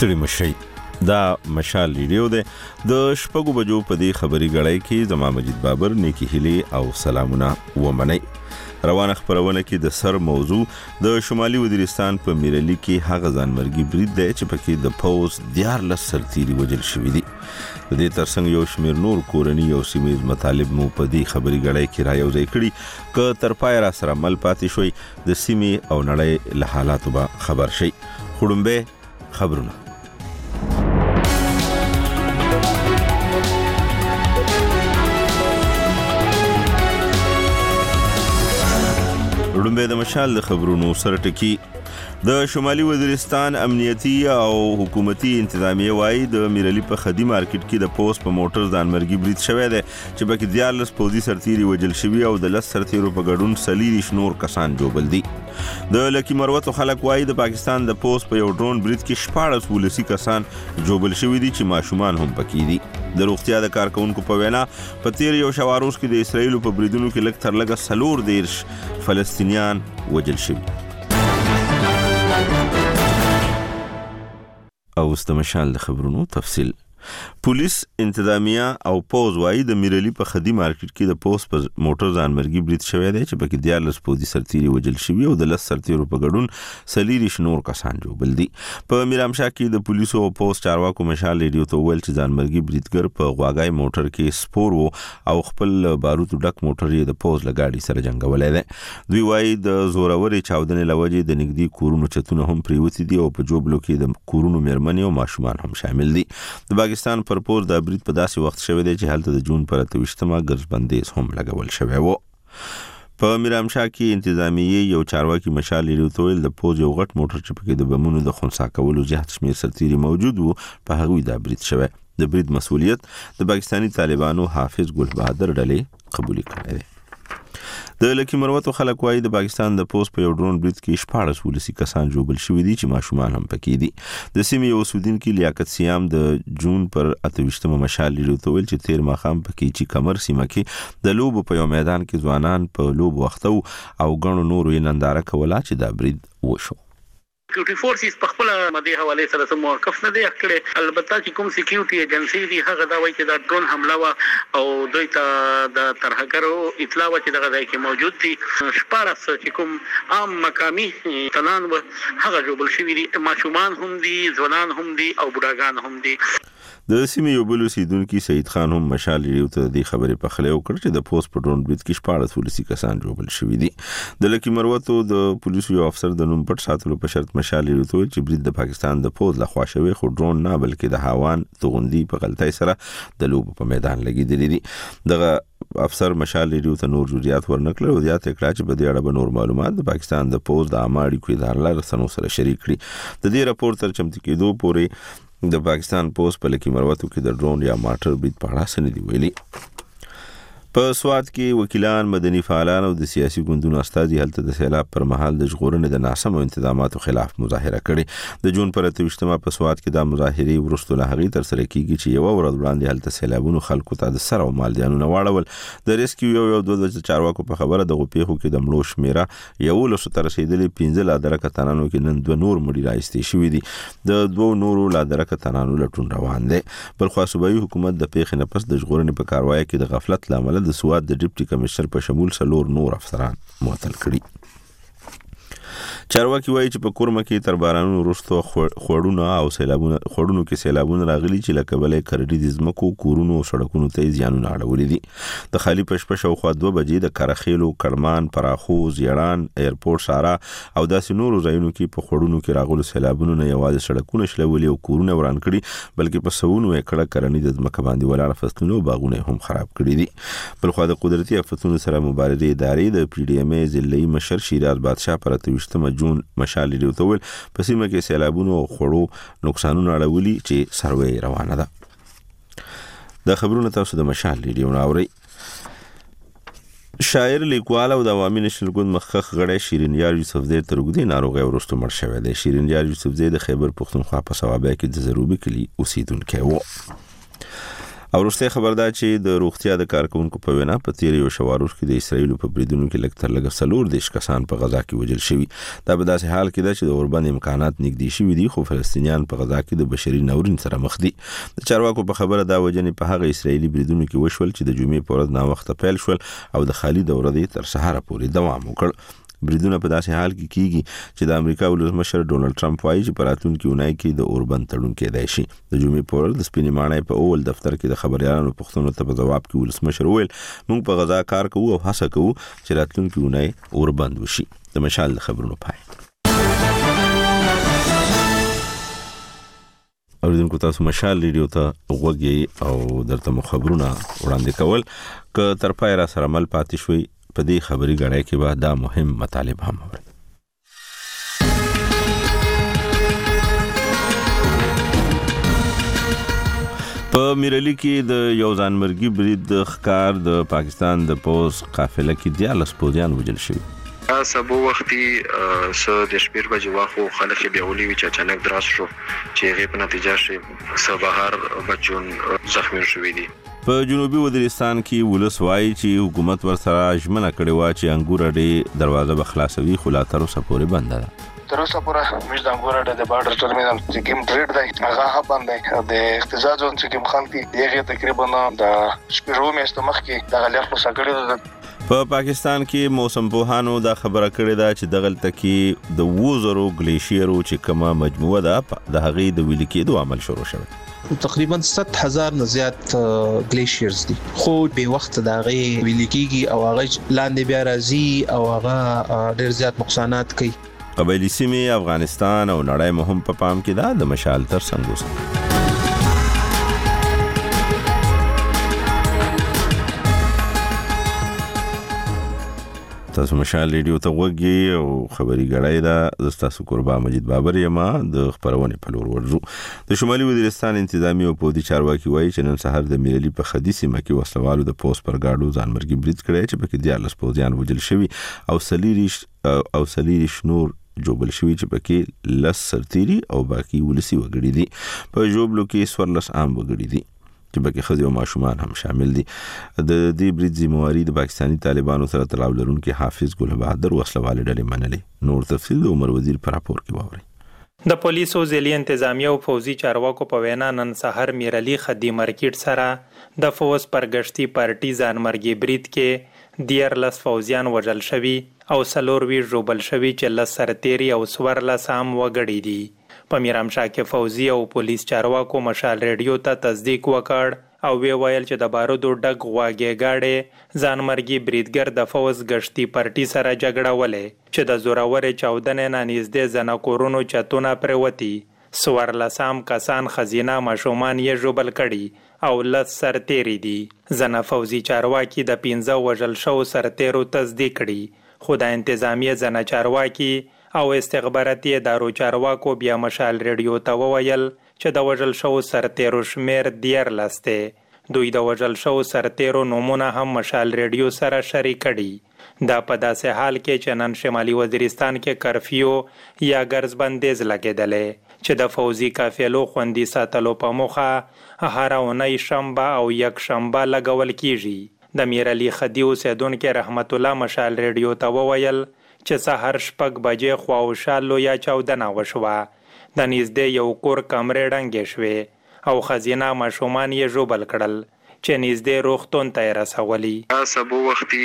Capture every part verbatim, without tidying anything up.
ستړي مشي دا مشال ریډیو ده د شپږو بجو په دې خبري غړای کې زما مجید بابر نیکی هلی او سلامونه ومني. روانه خبرونه کې د سر موضوع د شمالي وزیرستان په میرلی کې هغه ځانمرګي برید دی چې پکې د پوز دیار لس سرتيري وجل شوې دي. د دې ترڅنګ یو شمیر نور کورنی او سیمې مطالب مو په دې خبري غړای کې رايوځای کړي ک تر پای را سره مل پاتې شوي د سیمې او نړۍ له حالاتو به خبر شي. خړمبه خبرونه وړاندې د مشال د خبرونو سره ټکی. د شمالي وزیرستان امنیتي او حکومتي انتظامیه وايي د میرلی په خدي مارکیټ کې د پوس په موټر ځانمرګي برید شوی دی چې پکې دیارلس پوزي سرتيري وجل شوی او د لس سرتيرو په ګډون سلیریش نور کسان جوبل دي. د لکی مروتو خلک وايي د پاکستان د پوس په یو ډرون برید کې شپاړس ولسی کسان جوبل شوی دي چې ماشومان هم پکې دي. د روغتیا د کارکونکو په وینا په تیر یو شواروز کې د اسرایل په بریدونو کې لږ تر لږه سلور دیرش فلسطینیان وجل شوي. او استمشال د خبرونو تفصیل. پولیس انتظامیه او پوز وايي د میرلی په خدي مارکیټ کې د پوس په موټر ځانمرګي برید شوی دی چې پکې دیارلس پوزي سرتيري وجل شوی او د لس سرتيرو په ګډون سلیریش نور کسان جوبل دي. په میرامشاه کې د پولیسو او پوس چارواکو مشال ریډیو ته ویل چې ځانمرګي بریدګر په غواګای موټر کې سپور وو او خپل باروتو ډک موټر یې د پوز لګاډي سره جنگولای دی. دوی وايي د زوروري چاودنې لوجې د نګدي کورونو چتونه هم پریوتی دي او په جوبلو کې د کورونو مېرمنې او ماشومان هم شامل دي. د پاکستان پر پور د برید په داسې وخت شوی دی چې هلته د جون پر اتوشتمه ګرځبندیز هم لګول شوی وو. په میرامشاه کې انتظامیه یو چارواکي مشال ریډیو د پوز یو غټ موټر چې پکې د بمونو د خنثی کولو زیات شمیر سرتيري موجود وو په هغه د برید شوی. د برید مسؤلیت د پاکستانی طالبانو حافظ ګل بهادر ډلې قبول کړی دی. د لکی مروتو خلک وايي د پاکستان د پوس په یو ډرون برید کې شپاړس ولسی کسان جوبل شوي دي چې ماشومان هم پکې دي. د سیمې یو اوسیدونکي لیاقت سیام د جون پر اتوشتمه مشال ریډیو ته ویل چې تیر ماښام پکې چې کمر سیمه کې د لوبو په یو میدان کې ځوانان په لوب وختو او غنو نورو یې ننداره کوله چې دا برید وشو. سکیورټي فورسز په خپل مدي حواله سره سم موقف نه دی کړی. البته چې کوم سکیورټي ایجنسی دی هغه دا وایي چې دا ډرون حمله وا او دوی ته د ترهګرو اطلاع و چې دغه ځای کې موجود دي. شپاړس چې کوم عام مقامي تنان و هغه جوړل شوی دي. ماشومان هم دي، ځوانان هم دي او بوډاګان هم دي. د سیمې یو بل اوسیدونکي سعید خان هم مشال ریډیو ته د خبرې په خله وکړ چې د پوس په ډرون برید کې شپاړس ولسی کسان جوبل شوي دي. د لکی مروتو د پولیسو یو افسر د نوم پټ ساتلو په شرط مشال ریډیو ته چې برید د پاکستان د پوز لخوا شوی خو ډرون نه بلکې د هاوان توغندي په غلطۍ سره د لوب په میدان لګیدلی دي. دغه افسر مشال ریډیو ته نور جزئیات ورنکړل او زیات کړه چې په دې اړه به نور معلومات د پاکستان د پوز د عامه اړیکو ادارې رسنیو سره شریک کړي. د دې راپور تر چمتو کېدو پورې د پاکستان پوس په لکی مروتو کې د ډرون یا ماټر برید په اړه څه نه دی ویلي. په سواد کې وکیلان، مدني فعالان او د سیاسي ګوندونو استازي هلته د سیلاب پر مهال د ژغورنې د ناسمو انتظاماتو خلاف مظاهره کړې. د جون پر اتوشتمه په سواد کې د مظاهرې وروسته له هغې تر سره کیږي چې یو ورځ وړاندې هلته سیلابونو خلکو ته د سر او مال زیانونه واړول. د ریسکیو یو یو دوه د چارواکو په خبره د غوپیخو کې د مړو شمیره یو لسو ته رسیدلې پنځه لا درکه تنانو کې نن دوه نور مړي راایستې شوي دي. د دوو نورو لا درکه تنانو لټون روان دی. بل خو صوبایي حکومت د پیښې نه پس د ژغورنې په کاروایی کې د غفلت لامل د سواد د ډیپټي کمشنر په شمول سلور نور افسران معطل کړي. چارواکي وایي چې په کورمه کې تر بارانونو وروسته خوړونه او سیلابونه خوړونو کې سیلابونه راغلي چې له کبله کړډي د ځمکو، کورونو او سړکونو ته زیانونه اړولي دي. د خالي پشپش او خوا دوه بجې د کارخېلو، کړمان، پراخو، زیړان، ایرپورټ سارا او داسې نورو ځایونو کې په خوړونو کې راغلو سیلابونو نه یوازې سړکونه شلولي او کورونه وران کړي بلکې په سونو ایکړه کرنې د ځمکه باندې ولاړ فصلونه او باغونه هم خراب کړي دي. بل خو د قدرتي آفتونو سره مبارزې ادارې د پی ډی ایم ای ضلعي مشر شیراز بادشاه پر اتوشتمه جون مشال ریډیو ته ویل په سیمه کې سیلابونو او خوړو نقصانونه اړولي چې سروې روانه ده. د خبرونو تاسو د مشال ریډیو ناوري. شاعر، لیکوال او د عوامي نشنل ګوند مخخ غړی شیرین یار یوسفزی تر اوږدې ناروغۍ وروسته مړ شوی دی. شیرین یار یوسفزی د خیبر پښتونخوا په صوابۍ کې د زروبي کلي اوسیدونکی و. او وروسته خبر ده چې د روغتیا د کارکونکو په وینا په تیر یو شواروش کې د اسرایل په بریدونو کې لږ تر لږه څلور دیش کسان په غزا کې وژل شوي. دا په داسې حال کې ده چې د اوربند امکانات نږدې شوي دي، خو فلسطینیان په غزا کې د بشري ناورین سره مخ دي. د چارواکو په خبره دا وجنې په هغه اسرایلی بریدونو کې وشول چې د جمعې په ورځ ناوخته پیل شول او د خالي دوره دی تر سهار پورې دوام وکړ. بریدونه په داسې حال کې کیږي چې د امریکا ولسمشر ډونالد ټرمپ وايي چې په راتلونکي اونۍ کې د اوربند تړون کېدای شي. د جمعې په ورځ د سپینې ماڼۍ په اول دفتر کې د خبريالانو پوښتنو ته په جواب کې ولسمشر وویل موږ په غزا کار کوو او هڅه کوو چې راتلونکي اونۍ اوربند وشي. د مشال د خبرونو پای. اوریدونکو تاسو مشال ریډیو ته وګورئ او درته مو خبرونه وړاندې کول ک تر پای را سره مل پاتې شوي. په دې خبري غړای کې به دا مهم مطالب هم اوري. په میرلی کې د یو ځانمرګي برید د ښکار د پاکستان د پوز قافله کې دیالس پوځیان وژل شوي. سبو وختي سو د شپیر بجې واخو خلک بیا ولي چې اچانک دراس شو چې غي په نتیجه شي سبهار بچون زخمی شوي دي. په جنوبي وزیرستان کې ولس وایي چې حکومت ورسره ژمنه کړې و چې انګور اډې دروازه به خلاصوي، خو لا تر اوسه پورې بنده ده. تر اوسه پورې موږ د انګور اډې د بارډر ټرمینل چې کوم ټریډ دی هغه هم بند دی. د احتجاج چې کوم خلک دي هغه تقریبا د شپږو میاشتو مخکې د غلط خلاص کړی دی. په پاکستان کې موسم پوهانو دا خبره کړې ده چې دغلته کې د وزرو ګلیشیرو چې کومه مجموعه ده د هغې د ویلي کېدو عمل شروع شوی. تقریبا ست هزار نه زیات ګلیشیرز دي، خو به وخت دا غي ویل کېږي او هغه لاندې بیا راځي او هغه ډېر زیات نقصانات کوي. قبایلی سیمې افغانستان او نړۍ مهم په پام کې ده. د مشال تر څنګ تاسو مشال ریډیو ته وګورئ او خبري غړای دا تاسو قربا مجید بابر یما د خبرونه په لور ورځو. د شمالي وزیرستان انتظامی او پودي چارواکي وایي چې نن سهار د میرلی په خدي سیمه کې وسلوالو د پوس پر گاډو ځانمرګي برید کړی چې پکې دیالس پوځیان وژل شوي او سلیریش او سلیریش نور جوبل شوی چې پکې لس سرتيري او باقي ولسی وګړي دي. په جوبلو کې سورلس عام وګړي دي چې پکې خځې او ماشومان هم شامل دي. د دې برید ذمہواری د پاکستانی طالبانو سره تړاو لرونکي حافظ ګل بهادر وسلوال ډلې منلې. نور تفصیل د عمر وزیر پر راپور کې واوري. د پولیسو ځلې انتظامیه او فوزي چارواکو په وینا نن سحر میرلی خدي مارکیټ سره د فوز پرګشتي پارټي ځانمرګي برید کې دیارلس فوزیان وژل شوي او څلور وی ژوبل شوي چې لس سرتيري او څوارلس عام وګړي دي. په میرامشاه کې فوزي او پولیس چارواکو مشال ریډیو ته تصدیق وکړ او وی ویل چې د بارودو ډک غواګې گاډي ځانمرګي بریدګر د فوز غشتي پارټي سره جګړه ولې چې د زورورې چودنې نه نږدې زنه کورونو چتونه پروتي. سوارلسام کسان خزینه ماشومان یې ژوبل کړي او لس سرتيري دي. زنه فوزي چارواکي د پنځه وژل شو سرتيرو تصدیق کړي، خو د انتظامیه زنه چارواکي او استخباراتي ادارو چارواکو بیا مشال ریډیو ته وویل چې د وژل شو سرتيرو شمیر دیارلس دی. دوی د وژل شو سرتيرو نومونه هم مشال ریډیو سره شریک کړي. دا په داسې حال کې چې نن شمالي وزیرستان کې کرفیو یا ګرځ بندیز لګېدلې چې د فوزي قافلو خوندي ساتلو په موخه هر اونۍ شنبه او یک شنبه لګول کیږي. د میرلی خدي اوسیدونکو رحمت الله مشال ریډیو ته وویل چې سحر شپږ بجې خواوشا لویه چاودنه وشوه. د نږدې یو کور کمرې ړنګې شوې او خزینه ماشومان یې ژوبل کړل چې نږدې روغتون ته یې رسولي. سبو وختي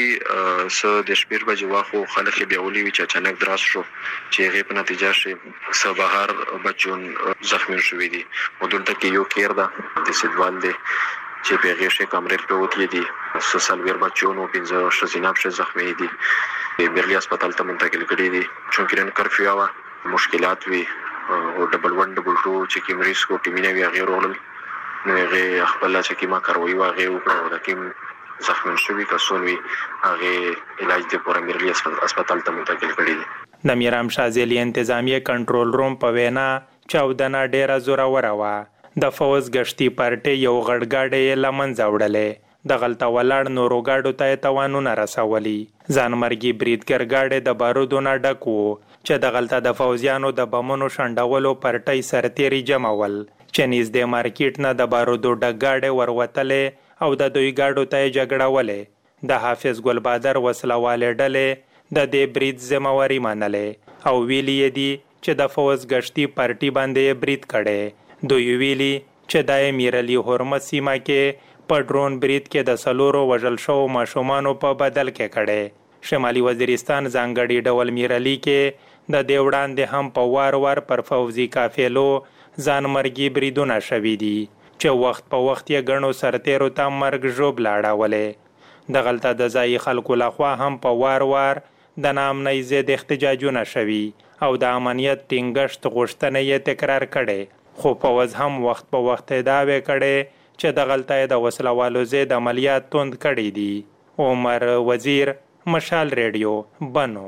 سو د شپیر بجې واخو خلک بیا ولي چې اچانک دراس شو چې غي په نتیجه شي سبهار بچون زخمی شوي دي. ودلته کې یو کیر ده د سیدوال دی چې په غیشه کمرې په وتی دي سوسالویر بچون او پنځه شزیناب شه زخمی دي. بیرلی هسپتال ته منتقل کړي دي چونکه نن کرفیو وا مشکلات وی او ډبل ون ډبل ټو چې کی مریض کو ټیمینه وی غیر ورول نو هغه خپل چې کی ما کاروي واغه او د کوم زخمی شوی کسون وی هغه علاج د پوره میرلی هسپتال ته منتقل کړي دي. د میرامشاه ځلې انتظامیه کنټرول روم په وینا چاودنه ډیره زوره وا. د فوز غشتي پارټي یو غړګاډې لمنځه وړلې. د غلطه ولاړ نورو گاډو ته توانونه رسولي. ځانمرګي بریدګر گاډي د بارودو نه ډک وو چې د غلطه د فوزیانو د بمونو شنډولو پرټۍ سرتيري جمعول چې نږدې مارکیټ نه د بارودو ډګاډې وروتلې او د دوی ګاډو ته یې جګړولې. د حافظ ګل بادر وسلوالې ډلې د دې برید ذمهواري منلې او ویلي یې دي چې د فوز گشتي پارټي باندې یې برید کړی. دوی ویلي چې د میرعلي هرمز سیمه کې په ډرون برید کې د څلورو وژل شوو ماشومانو په بدل کې کړی. شمالي وزیرستان ځانګړي ډول میرعلي کې د دې وړاندې هم په وار وار پر فوزي قافلو ځانمرګي بریدونه شوي دي چې وخت په وخت یې ګڼو سرتیرو ته مرګ ژوبله اړولې. دغلته د ځایي خلکو لخوا هم په وار وار د ناامنۍ ضد احتجاجونه شوي او د امنیت ټینګښت غوښتنې یې تکرار کړې. خو فوز هم وخت په وخت دعوې کړې چې دغلته یې د وسلوالو ضد عملیات توند کړي دي. عمر وزیر، مشال ریډیو، بنو.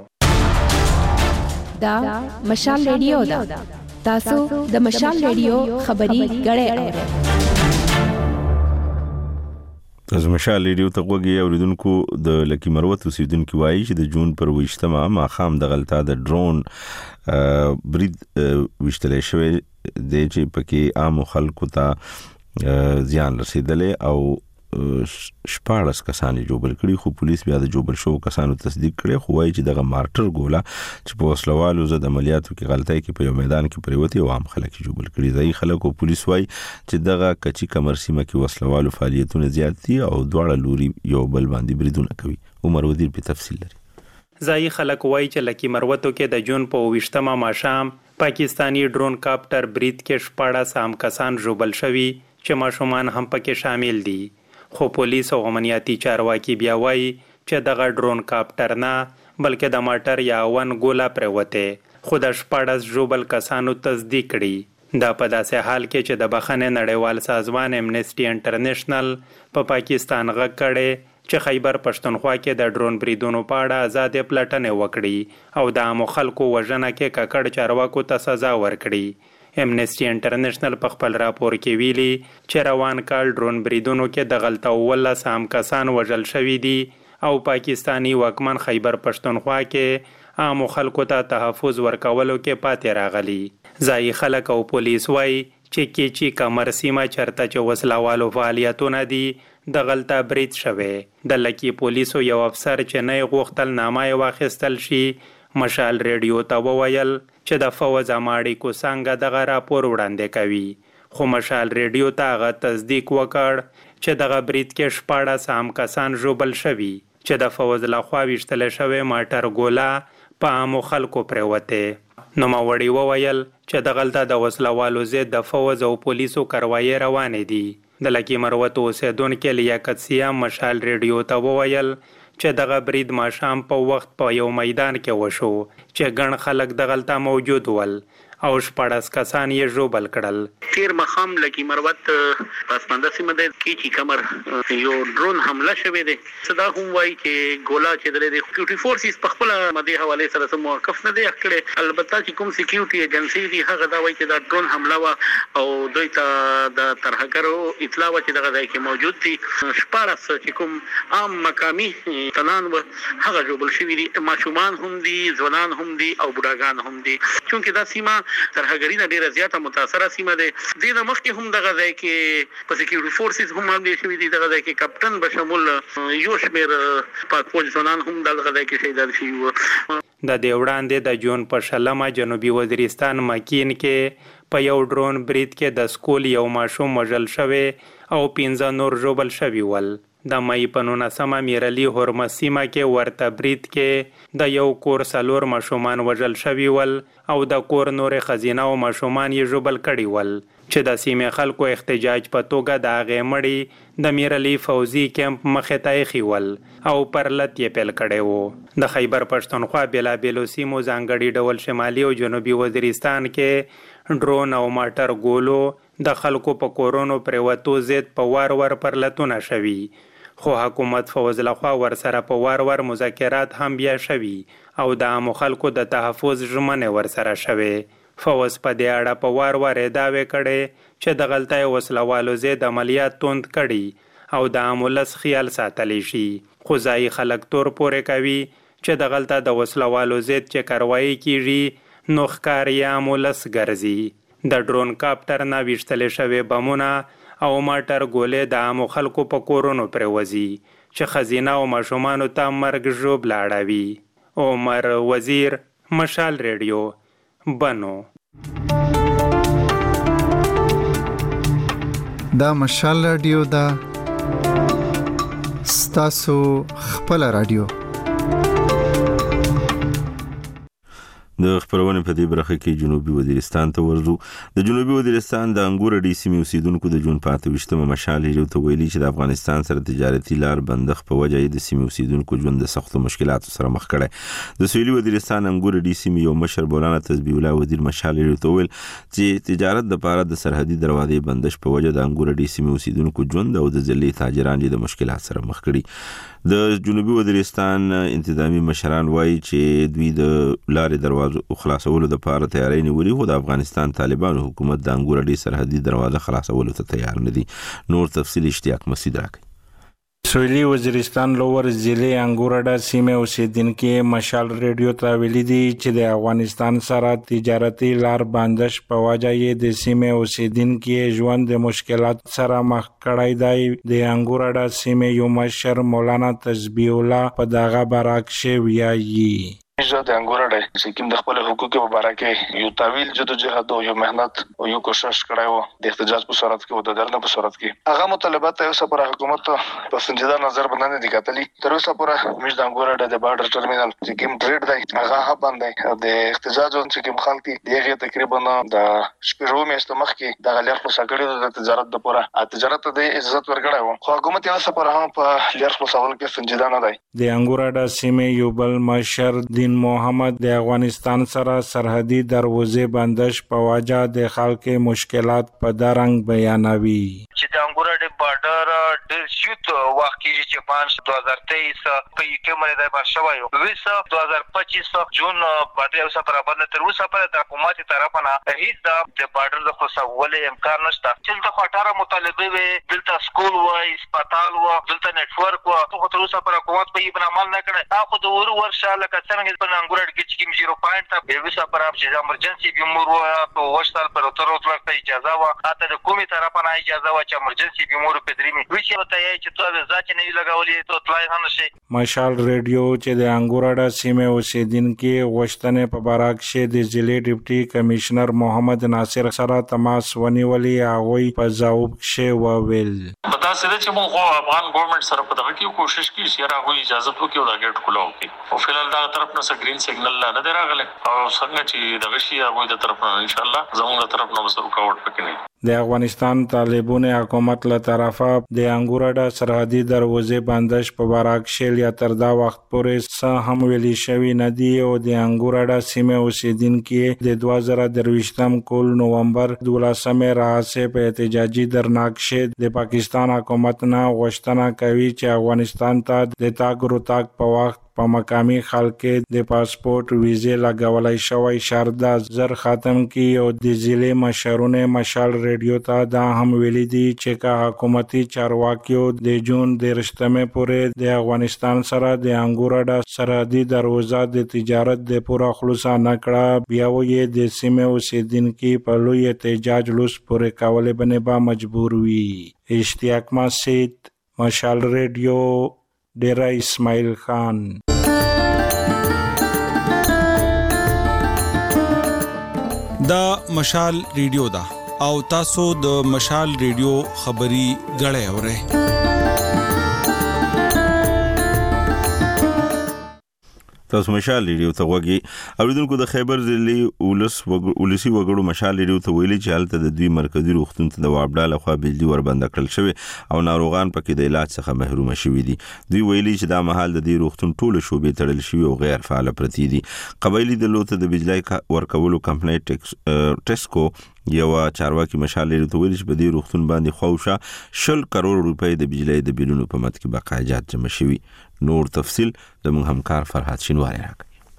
دا مشال ریډیو ده. تاسو د مشال ریډیو خبري غړې اورئ. از مشال ریډیو ته غوږی اوریدونکو د لکی مروت اوسیدونکو وایي چې د جون پر ویشتمه ماښام د غلطه د ډرون برید وشتلې شوی دی چې پکې عام خلکو ته زیان رسیدلې او شپاړس کسانې جوبل کړي. خو پولیس بیا د جوبل شو کسانو تصدیق کړي، خو وایي چې دغه مارټر ګوله چې په وسلوالو ضد عملیاتو کې غلطۍ کې په یو میدان کې پریوتی او عام خلک جوبل کړي. ځایي خلک او پولیس وایي چې دغه کچي کمر سیمه کې وسلوالو فعالیتونه زیات دي او دواړه لوري یو بل باندې بریدونه کوي. عمر وزیر په تفصیل لري. ځایي خلک وایي چې لکی مروتو کې د جون په ویشتمه ماښام پاکستانی ډرون کاپټر برید کې شپاړس عام کسان جوبل شوي چې ماشومان هم پکې شامل دي. خو پولیس او امنیتي چارواکي بیا وایي چې دغه ډرون کاپټر نه بلکې د ماټر یا ون ګوله پریوته. خو د شپاړس جوبل کسانو تصدیق کړي. دا په داسې حال کې چې د بخښنې نړیوال سازمان امنیسټي انټرنیشنل په پاکستان غږ کړي چې خیبر پښتونخوا کې د ډرون بریدونو په اړه آزادې پلټنې وکړي او د عامو خلکو وژنه کې ککړ چارواکو ته سزا ورکړي. امنیسټي انټرنیشنل په خپل راپور کې ویلي چې روان کال ډرون بریدونو کې د غلطه ولس عام کسان وژل شوي دي او پاکستانی واکمن خیبر پښتونخوا کې عامو خلکو ته تحفظ ورکولو کې پاتې راغلي. ځایي خلک او پولیس وایي چې کیچی کمر سیمه چرته چې وسلوالو فعالیتونه دي د غلطه برید شوی. د لکی پولیسو یو افسر چې نه غوښتل نامه واخیستل شي مشال ریډیو ته وویل چې د فوز اماړي کو څنګه دغه راپور وړاندې کوي. خو مشال ریډیو ته هغه تصدیق وکړ چې دغه برید کې شپاړس عام کسان ژوبل شوي چې د فوز لخوا ویشتل شوی ماټر ګوله په عامو خلکو پریوته. نوموړي وویل چې د غلطه د وسلوالو ضد د فوز او پولیسو کاروایي روانې دي. د لکی مروت اوسیدونکو لیاقت سیام مشال ریډیو ته وویل چې دغه برید ماښام په وخت په یو میدان کې وشو چې ګڼ خلک دغلته موجود ول او شپاړس کسان یې ژوبل کړل. تیر مخام لکی مروت پاسمانده سیمه د کیچی کمر یو ډرون حمله شوې ده. صدا هم وایي چې ګولا چې د سکیورټي فورسز په خپل مدي حواله سره سم موقف نه دی کړی. البته چې کوم سکیورټي ایجنسی دی هغه دا وایي چې دا ډرون حمله وا او دوی ته د ترهګرو اطلاع و چې دغه ځای کې موجود دي. شپاړس چې کوم عام مقامي تنان و هغه جوړل شوی دي، ماشومان هم دي، ځوانان هم دي او بوډاګان هم دي. چونکه دا سیمه ترهګری نه ډیره زیاته متاثره سیمه ده. د دې مخکې هم دغه ځای کې په سکیورټي فورسز هم باندې شوی دي. دغه ځای کې کپټن بشمول یو شمیر پاک فوج ځوانان هم دغه ځای کې شهیدان شوي وو. د دې وړاندې د جون په شلمه جنوبي وزیرستان مکین کې په یو ډرون برید کې د سکول یو ماشوم وژل شوی او پنځه نور ژوبل شوي ول. د مې په نولسمه میرعلي هرمز سیمه کې ورته برید کې د یو کور څلور ماشومان وژل شوي ول او د کور نورې ښځینه او ماشومان یې ژوبل کړي ول چې د سیمې خلکو احتجاج په توګه د هغې مړي د میرعلي فوزي کیمپ مخې ته ایښي ول او پر لت یې پیل کړی و. د خیبر پښتونخوا بېلابېلو سیمو ځانګړي ډول شمالي او جنوبي وزیرستان کې ډرون او ماټر ګولو د خلکو په کورونو پریوتو ضد په وار وار پر لتونه شوي. خو حکومت فوز لخوا ورسره په وار وار مذاکرات هم بیا شوي او د عامو خلکو د تحفظ ژمنې ورسره شوي. فوز په دې اړه په وار وار دعوې کړي چې د غلطۍ وسلوالو ضد عملیات توند کړي او د عام ولس خیال ساتلی شي. خو ځایي خلک تور پورې کوي چې د غلطه د وسلوالو ضد چې کاروایي کیږي نو ښکار یې عام ولس ګرځي. د ډرون کاپټر نه ویشتل شوی بمونه او ماټر ګولې د عامو خلکو په کورونو پرېوځي چې ښځینه او ماشومانو ته مرګ ژوبله اړوي. عمر وزیر، مشال ریډیو، بنو. دا مشال ریډیو دا ستاسو خپل ریډیو. د خبرونه په دې برخه کې جنوبي وزیرستان ته ورځو. د جنوبي وزیرستان د انګور ډي سیمې اوسیدونکو د جون پاتې وشتمه مشال ریډیو ته ویلي چې د افغانستان سره تجارتي لار بندښت په وجه د سیمې اوسیدونکو ژوند د سختو مشکلاتو سره مخ کړي. د سویلي وزیرستان انګور ډي سیمې یو مشر مولانا تسبیح الله وزیر مشال ریډیو ته ویل چې تجارت د لپاره د سرحدي دروازې بندښت په وجه د انګور ډي سیمې اوسیدونکو ژوند او د ځلې تاجران د مشکلات سره مخ کړي. د جنوبي وزیرستان انتظامی مشران وایي چې دوی د لارې دروازو خلاصولو لپاره تیاری نیولې خو د افغانستان طالبانو حکومت د انګور ډي سرحدي دروازه خلاصولو ته تیار نه دي. نور تفصیل اشتیاق مسعود راکړي. سویلی وزیرستان لوور ضلع انګورډا سیمه اوسیدونکو مشال ریډیو ته ویلي دي چې د افغانستان سره تجارتي لار بندش په وجه یې د سیمه اوسیدونکو ژوند د مشکلات سره مخ کړی دی. د انګورډا سیمه یو مشر مولانا تسبیح الله په دغه برعکس ویایي چې د انګورډا سکیم د خپل حقوقو په اړه کې یو طویل جدوجہد او یو مهنت او یو کوشش کړی و د احتجاج په صورت کې او د درنه په صورت کې هغه مطالبات ته اوسه پر حکومت په سنجیده نظر باندې دي کتلي. تر اوسه پورې موږ د انګورډا د بارډر ټرمینل چې کوم ټریډ دی هغه هم باندې د احتجاج او چې کوم خلک دغه تقریبا د شپږو میاشتو مخکې د غلط مسکړې د تجارت لپاره تجارت د عزت ورکړی و خو حکومت یې اوسه پر هم په لږ مسول کې سنجیده نه دی. د انګورډا سیمه یو بل مشر دین محمد د افغانستان سره سرحدي دروازې بندش په وجه د خلکو مشکلات په درنګ بیانوي چې د انګورډا بارډر ډېر زیات وخت کې چې پانچ دو هزار تیئیس په یکه باندې د بشوایو ویس دو هزار پچیس جون باندې اوسه پر باندې تر اوسه پر د حکومت طرفه نه هیڅ د بارډر د خلاصول امکان نشته. چې د اټاره مطالبه وي دلته سکول و هسپتال و دلته نتورک و خو تر اوسه پر حکومت په یې عمل نه کړي. اخو د ورو ورشه لکه څنګه په انګورډا کې چې زیرو پوینټ ته ویسا پر اپ چې امرجنسي بیمور و او وشتل پر تر اوسه وخت اجازه و اته د کومي طرفه نه اجازه و چې امرجنسي بیمور په درېمي وچې وته یې چې تو د ځاچ نه لګولې ته تلای هم نشي. مشال ریډیو چې د انګورډا سیمه اوسیدونکو غوښتنې په برعکس د ضلع ډیپټي کمشنر محمد ناصر سره تماس ونیولې هغه په ځواب کې وویل پتا سره چې موږ افغان ګورنمنت سره په دغه کې کوشش کوي چې راغوي اجازه وکړي او دا ګټ کلاو کوي او فلال دا طرف نه گرین سیګنل نه دی راغلی او څنګه چې دغه شی هغه د طرف نه ان شاء الله زموږ د طرف نه وسو رکاوټ پکې نه. د افغانستان طالبانو حکومت له طرفه د انګورډا سرحدي دروازې بندش په برعکس یا تر دا وخت پورې څه هم ویلي شوی نه دی او د انګورډا سیمه اوسیدونکو د دوه زره درویشتم کال نومبر دولسمې راځي په احتجاجي درناکشه د پاکستان حکومت نه غوښتنه کوي چې افغانستان ته د تاګ راتګ په وخت په مقامی خلک د پاسپورت ویزه لګولای شوی شرط زر ختم کی او د ضلع مشرونه مشال ریډیو ته دا هم ویلي دي چې کا حکومتي چارواکیو د جون د رښتمه پورې د افغانستان سره د انګورډا سرحدي دروازه د تجارت د پوره خلاص نه کړه بیا یې د سیمه اوسیدونکو په لوی احتجاج لوس پورې کولې باندې با مجبور وي. اشتیاق مسعود، مشال ریډیو، ډیرا اسماعیل خان. دا مشال ریډیو دا او تاسو د مشال ریډیو خبري غړې اورئ. تاسو مشال ریډیو ته وګورئ. اوریدونکو د خیبر ضلع ولس ولسی وګړو مشال ریډیو ته ویلي چې حالت د دوی مرکزی روغتون ته د وابډا لخوا بجلی ور بند کړل شوی او ناروغان پکې د علاج څخه محروم شوي دي. دوی ویلي چې دا مهال د دې روغتون ټول شوبې تړل شوی او غیر فعال پرتی دي. قبایلی د لوته د بجلی ورکولو کمپنۍ ټیسکو یو چارواکي مشال ریډیو ته ویلي چې په دې روغتون باندې خوښه شل کروڑ روپۍ د بجلی د بیلونو په مت کې بقایجات جمع شوي. نور تفصیل زموږ همکار فرحات شینواری راکړي.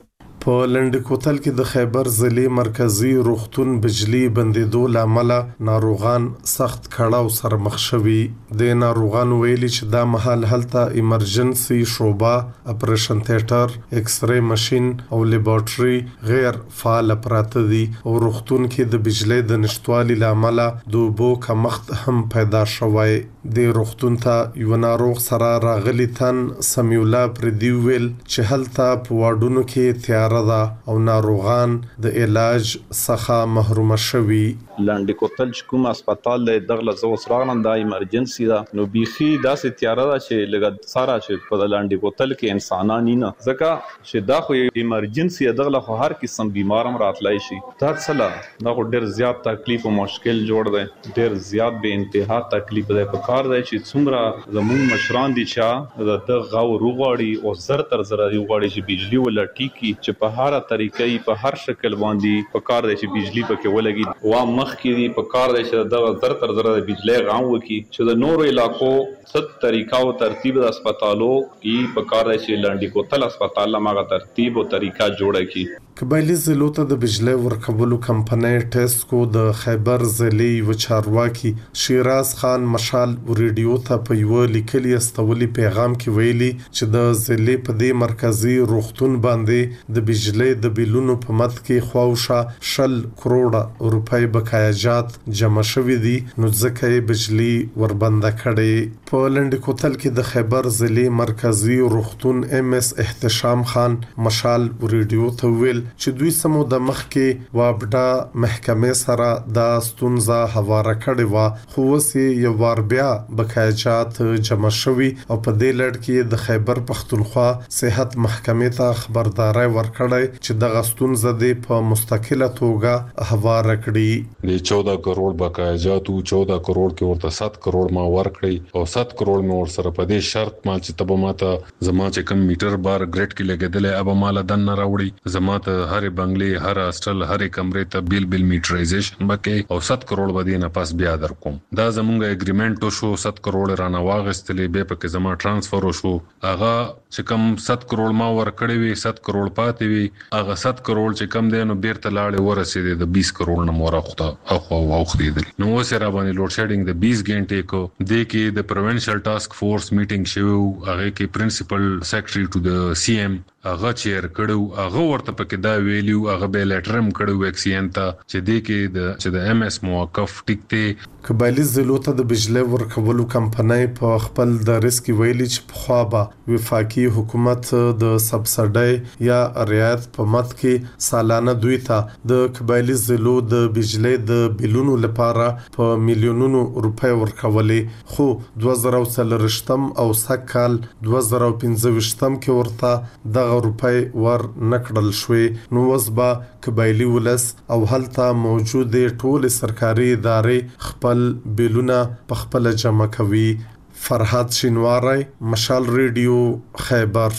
په لنډ کوتل کې د خیبر ضلع مرکزی روغتون بجلی بندیدو لامل ناروغان سخت کړاو سره مخ شوي. د ناروغان ویلي چې دا مهال هلته ایمرجنسي شوبه، اپریشن تیاتر، ایکس ری ماشين او لیبارټري غیر فعال پراته دي او روغتون کې د بجلی د نشټوالي لامل د اوبو کمښت هم پیدا شوی. د روغتون ته یو ناروغ سره راغلی تن سمیولا پردی ویل چې هلته په واډونو کې تیار او ناروغان د علاج څخه محروم شوي. لاندې کوتل چې کوم هسپتال دی دغه زو سراغنن دا ایمرجنسي ده، نو بيخي داسې تیاره ده چې لګا سارا چې په لاندې کوتل کې انسانان نه ځکه چې دا خو ایمرجنسي دغه خو هر قسم بیمارم راتلای شي. دا څلا دا خو ډېر زیات تکلیف او مشکل جوړ دی، ډېر زیات به انتها تکلیف دی. په کار دی چې څومره زموږ مشران دي چې د غو روغاړي او زر تر زر دی غواړي چې بجلی ولا ټیکی چې په هر طریقې په هر شکل باندې په کار دی چې بجلی پکې ولګي وا مخ کې دی په کار دی چې د زر تر زر د بجلی غاو وکي چې د نورو علاقو ست طریقه او ترتیب د هسپتالو کې په کار دی چې لاندې کوتل هسپتال لمغه ترتیب او طریقه جوړه کی. قبایلی ضلعو ته د بجلی ورکولو کمپنۍ ټیسکو د خیبر ضلع و چارواکي شیراز خان مشال ریډیو ته په یو لیکلي استولي پیغام کې ویلي چې د ضلع په دې مرکزی روغتون باندې د بجلی د بیلونو په مد کې خواوشه شل کروڑه روپۍ بقایاجات جمع شوي دي، نو ځکه یې بجلی وربنده کړي. په لنډ کوتل کې د خیبر ضلع مرکزی روغتون ایم اس احتشام خان مشال ریډیو ته ویل چې دوی سمو د مخ کې وابډا محکمې سره د ستونزه هواره کړې و، خو اوس یو وار بیا بقایاجات جمع شوي او په دې لړ کې د خیبر پختونخوا صحت محکمې ته خبرداري ورکړې چې د ستونزه د په مستقله توګه هواره کړي. د چودہ کروڑ بقایاجات او چودہ کروڑ کې ورته سات کروڑ ما ورکړي او سات کروڑ مې ور سره په دې شرط ما چې تبه ماته زما چې کم میټر بار ګریډ کې لګیدل اب مال دن نه راوړي، زما ته هر بنگلې هر هاستل هر کمرې ته بیل بیل میټرایزیشن بکې او سات کروڑ بدی نه پاس بیا در کوم. دا زمونږ اګریمنټ شو سات کروڑ رانه واغستلې به پکې زما ترانسفر شو، هغه چې کم سات کروڑ ما ور کړې وي سات کروڑ پاتې وي، هغه سات کروڑ چې کم دی نو بیرته لاړې ورسېد د بیس کروڑ نه مور اخته اخو واخدي. نو اوس را باندې لوډ شیډینګ د بیس غنټې کو د کې د پروینشل ټاسک فورس میټینګ شو، هغه کې پرنسپل سیکریټری ټو د سی ایم هغه چیر کړو، هغه ورته پکې دا ویلیو هغه به لیټرم کړو ویکسین ته چې د کې د چې د ایم اس موقف ټیکته. قبایلی ضلعو ته د بجلی ورکولو کمپنۍ په خپل درس کې ویلي چې په خوا به وفاقي حکومت د سبسډي یا رعایت په مت کې سالانه دوی ته د قبایلی ضلعو د بجلی د بیلونو لپاره په میلیونونو روپۍ ورکولې، خو دوه زره څلورشتم او سکال دوه زره پنځه کې ورته د روپۍ ور نکړل شوې. نو اوس به قبایلی ولس او هلته موجودې ټول سرکاري ادارې خپل بیلونه په خپل جمع کوي. فرحات شینواری، مشال ریډیو، خیبر.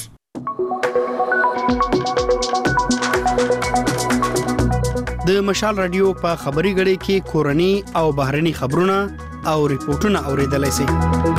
د مشال رادیو په خبري غړي کې کورني او بهرني خبرونه او ریپورتونه اوریدلای شئ.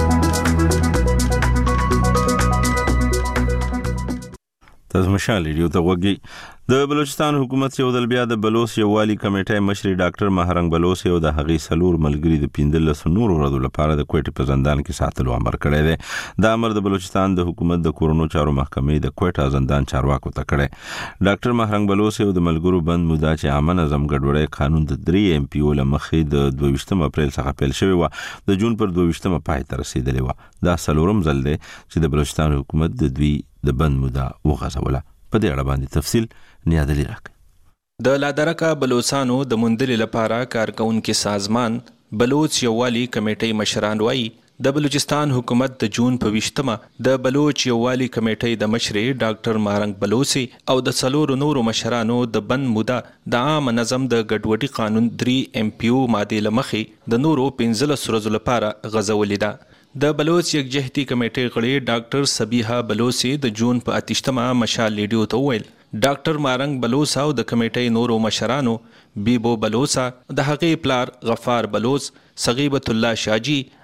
تاسو مشال ریډیو ته وګورئ. د بلوچستان حکومت یو ځل بیا د بلوچ یووالي کمیټې مشر ډاکټر مهرنګ بلوچ او د هغې سلور ملګری د پندلس نورو ورځو لپاره د کوټې په زندان کې ساتلو امر کړی دی. دا امر د بلوچستان د حکومت د کورونو چارو محکمې د کوټه زندان چارواکو ته کړی. ډاکټر مهرنګ بلوچ او د ملګرو بند موده چې عامه نظم ګډوډۍ قانون د درې ایم پی او لمخې د دوه اپریل څخه پیل شوی و، د جون پر دوه پای ته رسیدلی و. دا سلورم ځل دی چې د بلوچستان حکومت د دوی د بند موده وغځوله. په دې اړه باندې تفصیل نیادلی راک. د لادرکا بلوچستانو د مندل لپاره کارکونکو سازمان بلوچ یووالي کمیټې مشران وایي د بلوچستان حکومت د جون په ویشتمه د بلوچ یووالي کمیټې د مشر ډاکټر مهرنګ بلوچ او د څلورو نورو مشرانو د بند موده د عام نظم د ګډوډي قانون درې ایم پی او ماده لمخې د نورو پنځلس ورځو لپاره غځولې ده. د بلوچ یکجهتي کمیټې غړي ډاکټر صبیحه بلوچ د جون په اتشتمه مشال ریډیو ته ویل ډاکټر مهرنګ بلوچ او د کمیټې نورو مشرانو بیبو بلوچ، د هغې پلار غفار بلوچ، صغیبت الله شاجی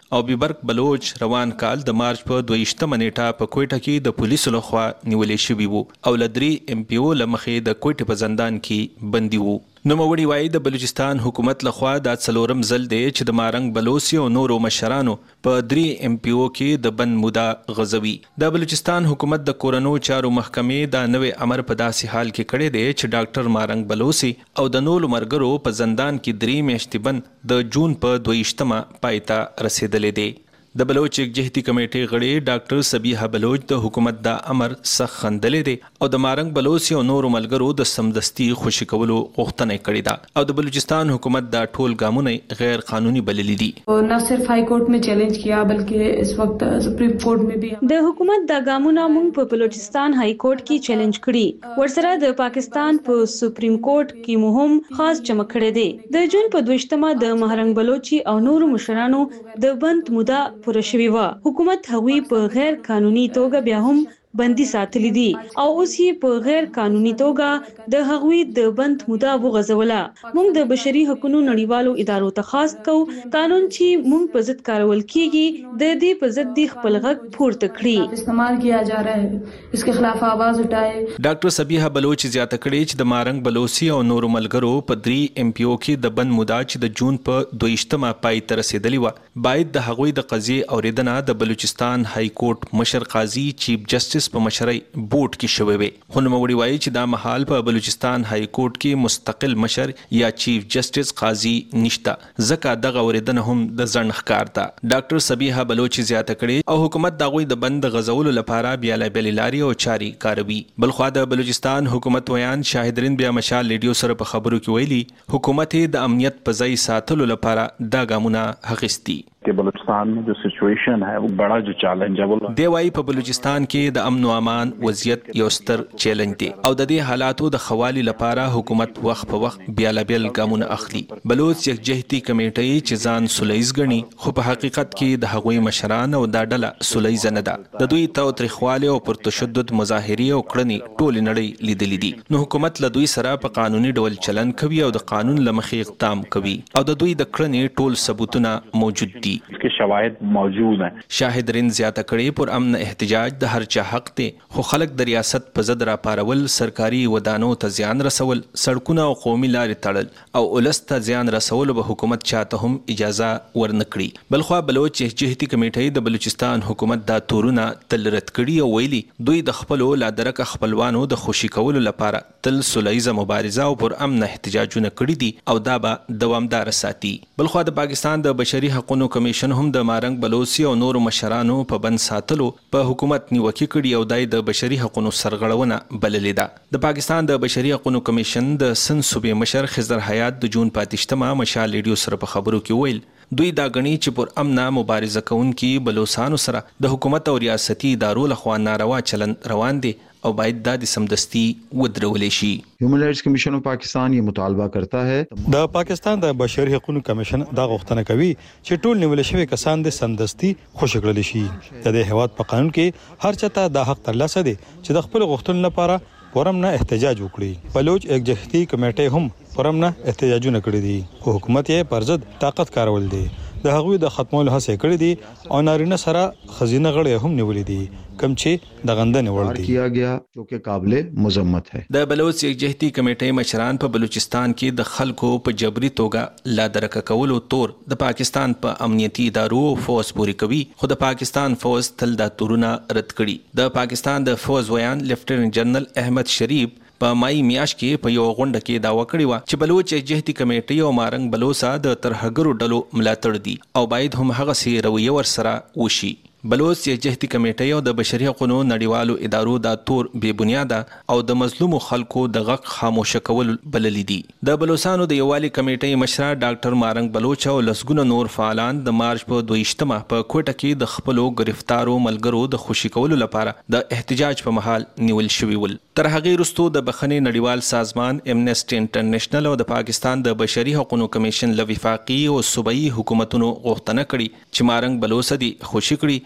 او بیبرک بلوچ روان کال د مارچ په دویشتمه نیټه په کوټه کې د پولیسو لخوا نیولې شوی وو او لدري ام پی او لمخې د کوټه په زندان کې بندي وو. نو موري وایي د بلوچستان حکومت لخوا د څلورم ځل دی چې د مارنګ بلوچي او نورو مشرانو په درې ام پی او کې د بند موده غزوي. د بلوچستان حکومت د کورونو چارو محکمې دا نوې امر په داسې حال کې کړی دی چې ډاکټر مارنګ بلوچي او د نورو مرګرو په زندان کې درې میاشتې بند د جون په دویشتمه پایته رسیدلې دی. د بلوچ جهتي کمیټې غړي ډاکټر سبیحه بلوچ د حکومت دا امر سخت خندلې دي او د مارنګ بلوچ او نورو ملګرو د سمدستي خوشی کولو غوښتنه کړې ده او د بلوچستان حکومت دا ټول ګامونه غیر قانوني بللي دي. نه صرف هائی کورٹ میں چیلنج کیا بلکہ اس وقت سپریم کورٹ میں بھی د حکومت دا ګامونه مونږ په بلوچستان هائی کورٹ کې چیلنج کړي ورسره د پاکستان په سپریم کورٹ کې مهم خاص چمک کړي دي. د جون په دویشتمه د مارنګ بلوچي او نورو مشرانو د بند موده پوره شوی و. حکومت هغوی په غیر قانوني توګه بیا هم بندي ساتلی دي او اوس یې په غیر قانوني توګه د هغوی د بند موده وغځوله. موږ د بشري حقوقو نړیوالو ادارو ته خاص کو قانون چې موږ په ضد کارول کیږي د دې په ضد د خپل غږ پورته کړي استعمال کیا جا رہا ہے اس کے خلاف आवाज اٹھائے. ډاکټر سبیحه بلوچ زیاته کړي چې د مارنګ بلوچي او نورو ملګرو په درې ام پی او کې د بند موده چې د جون په دویشتمه پای ته رسیدلی و باید د هغوی د قضیې اوریدنه د بلوچستان هائی کورټ مشر قاضي چیف جسټس په مشرۍ بورډ کې شوی وي. خو نوموړي وایي چې دا مهال په بلوچستان هائی کورټ کې مستقل مشر یا چیف جسټس قاضي نشته ځکه دغه اوریدنه هم د ځنډ ښکار ده. ډاکټر سبیحه بلوچ زیاته کړي او حکومت د هغوی د بند غځولو لپاره بیلابېلې لارې او چارې کاروي. بلخوا د بلوچستان حکومت ویان شاهدرین بیا مشال ریډیو سره په خبرو کې ویلي حکومت د امنیت په ځای ساتلو لپاره دا ګامونه اخیستي. کہ بلوچستان میں جو سچویشن ہے وہ بڑا جو چیلنج ہے وہ دی وايي په بلوچستان کې د امن او امان وضعیت یو ستر چیلنج دی او د دې حالاتو د خوالي لپاره حکومت وخت په وخت بیلابل ګامونه اخلي. بلوچ یکجهتي کمیټې چې ځان سولهیز ګڼي خو په حقیقت کې د هغوی مشران او د ډله سولهیز نه ده. د دوی تاوتریخواله او پر تشدد مظاهري او کړنې ټول نړۍ لیدلې دي. نو حکومت له دوی سره په قانوني ډول چلن کوي او د قانون لمخې اقدام کوي او د دوی د کړنې ټول ثبوتونه موجود دي. اس کے شواهد موجود ہیں. شاهدرین زیاته کړي پر امن احتجاج د هر چا حق دی خو خلک د ریاست په ضد را پارول سرکاري ودانو ته زیان رسول سړکونه او قومي لارې تړل او ولس ته زیان رسول به حکومت چاته هم اجازه ورنکړي. بلخوا بلوچ جهتي کمیټې د بلوچستان حکومت دا تورونه تل رد کړي او ویلي دوی د خپل لادرک خپلوانو د خوشي کولو لپاره تل سولهیزه مبارزه او پر امن احتجاجونه کړي دي او دا به دوامدار ساتي. بلخوا د پاکستان د بشري حقوقو کمیشن هم د مارنګ بلوچي او نورو مشرانو په بند ساتلو په حکومت نیوکه کړي او دای د بشري حقوقو سرغړونه بللې ده. د پاکستان د بشري حقوقو کمیشن د سن صوبې مشر خضر حیات د جون پاتشتمه مشال ریډیو سره په خبرو کې ویل دوی دا غني چې پر امن مبارزه کوونکي بلوچستان سره د حکومت او ریاستي ادارو لخوا ناروا چلن روان دي او باید دا د سمدستي ودرولې شي. هیومن رائټس کمیشن آف پاکستان یہ مطالبہ کرتا ہے د پاکستان د بشري حقوقو کمیشن دا غوښتنه کوي چې ټول نیول شوی کسان د سمدستي خوشی کړل شي. د دې هواد په قانون کې هر چاته د حق ترلاسه دي چې د خپل غوښتنو لپاره پرمنه احتجاج وکړي. بلوچ یکجهتي کمیټې هم پرمنه احتجاجونه کړي دي او حکومت یې پر ضد طاقت کارول دي. د هغوی د ختمولو هڅه کړې دي او نارینه سره خزینه غړي هم نیولې دي کم چې د غندنې وړ دي کیا گیا جو کہ قابل مذمت ہے. د بلوچ یکجهتي کمیټې مشران په بلوچستان کې د خلکو په جبري توګه لا درک کولو تور د پاکستان په امنیتي ادارو فوز پوری کوي خو د پاکستان فوز تل دا تورونه رد کړي. د پاکستان د فوز ویان لیفټیننټ جنرال احمد شریف په مای میاشت کې په یو غونډه کې داوا کړې و چې بلوچ جهتي کمیټې او مارنګ بلوچا د ترهګرو ډلو ملاتړ دي او باید هم هغه سي رویه ور سره وشي. بلوچ جهتي کمیټې او د بشري حقوقو نړیوالو ادارو دا تور بے بنیاده او د مظلوم خلکو د غږ خاموش کول بللی دي. د بلوچستان د یووالي کمیټې مشر ډاکټر مارنګ بلوچ او لسګونه نور فعالان د مارچ په دویشتمه په کوټه کې د خپلو گرفتارو ملګرو د خوشی کولو لپاره د احتجاج په محل نیول شوی ول. تر هغه وروسته د بخښنې نړیوال سازمان امنیسټي انټرنیشنل او د پاکستان د بشري حقوقو کمیشن له وفاقي او صوبایي حکومتونو غوښتنه کړې چې مارنګ بلوچ دي خوشی کړي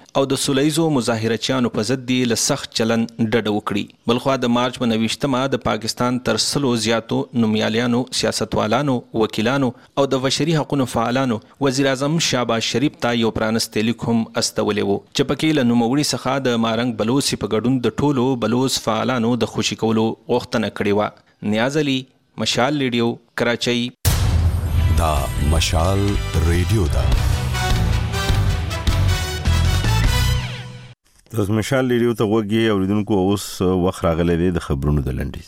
او د سولهیزو مظاهرچیانو په ضد یې له سخت چلن ډډه وکړي. بلخوا د مارچ په نویشتمه د پاکستان تر سلو زیاتو نومیالیانو، سیاستوالانو، وکیلانو او د بشري حقوقو فعالانو وزیر اعظم شهباز شریف ته یو پرانستی لیک هم استولی وو چې پکې له نوموړي څخه د مارنګ بلوڅ په ګډون د ټولو بلوڅ فعالانو د خوشي کولو غوښتنه کړې وه. نیاز علي، مشال ریډیو، کراچۍ. دا مشال ریډیو دا د مشال ریډیو ته وګورئ اوریدونکو. اوس وخت راغلی دی د خبرونو د لنډیز.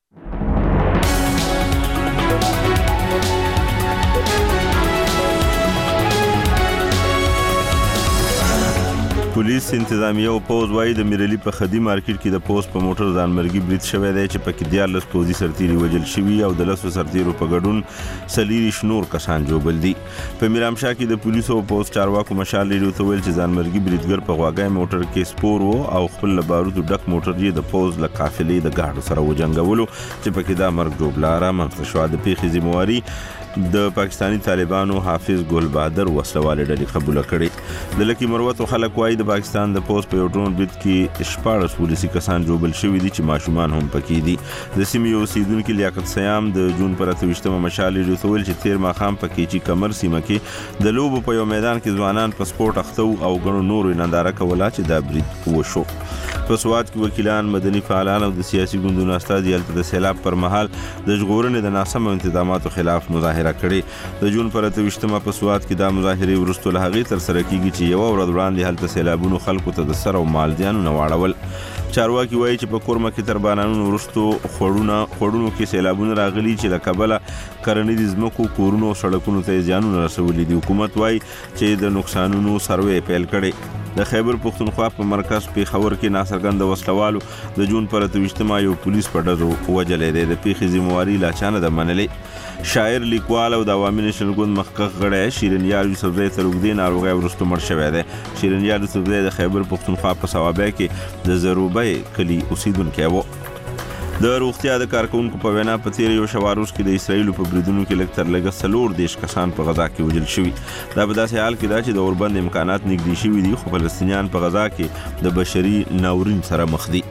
پولیس، انتظامیه او پوز وايي د میرلی په خدي مارکیټ کې د پوز په موټر ځانمرګي برید شوی دی چې پکې دیارلس پوځي سرتیري وژل شوي او د لسو سرتیرو په ګډون څلېرویشت نور کسان ژوبل دي. په میرامشاه کې د پولیسو او پوز چارواکو مشال ریډیو ته ویل چې ځانمرګي بریدګر په غواګای موټر کې سپور و او خپل له بارودو ډک موټر یې د پوز له قافلې د ګاډو سره وجنګولو چې پکې دا مرګ ژوبله رامنځته شوه. د پیښې ذمهواري د پاکستانی طالبانو حافظ ګل بهادر وسلوالې ډلې قبوله کړې. د لکي مروتو خلک وایي د پاکستان د پوز په یو ډرون برید کې شپاړس پولیسي کسان ژوبل شوي دي چې ماشومان هم پکې دي. د سیمې اوسیدونکي لیاقت سیام د جون پر اته ویشتمه مشال ریډیو ته ویل چې تیر ماښام په کیچي کمر سیمه کې د لوبو په یو میدان کې ځوانان په سپورټ اخته وو او ګڼو نورو یې ننداره کوله چې دا برید وشو. په سوات کې وکیلان، مدني فعالان او د سیاسي ګوندونو استازي هلته د سیلاب پر مهال د ژغورنې د ناسمو انتظاماتو خلاف مظاهره کړې. د جون پر اته ویشتمه په سوات کې دا مظاهرې وروسته له هغې ترسره کیږي چې یوه ورځ وړاندې هلته سیلابونو خلکو ته د سر او مال زیانونه واړول. چارواکي وایي چې په کورمه کې تر بارانونو وروستو خوړونه خوړونو کې سیلابونه راغلي چې له کبله کرنیزو ځمکو، کورونو او سړکونو ته زیانونه رسولي دي. حکومت وایي چې د نقصانونو سروې پیل کړي. د خیبر پښتونخوا په مرکز پیښور کې ناڅرګنده وسلوالو د جون پر اته ویشتمه یو پولیس په ډزو وژلی دی. د پیښې ذمهواري لا چا نه ده منلې. شاعر، لیکوال او د عوامي نیشنل ګوند مخکښ غړی شیرینیار یوسفزی تر اوږدې ناروغۍ وروسته مړ شوی دی. شیرینیار یوسفزی د خیبر پښتونخوا په صوابۍ کې د زروبۍ کلي اوسیدونکی و. د روغتیا د کارکونکو په وینا په تیر یو شواروز کې د اسرایلو په بریدونو کې لږ تر لږه څلور دېرش کسان په غزا کې وژل شوي. دا په داسې حال کې ده چې د اوربند امکانات نږدې شوي دي خو فلسطینیان په غزا کې د بشري ناورین سره مخ دي.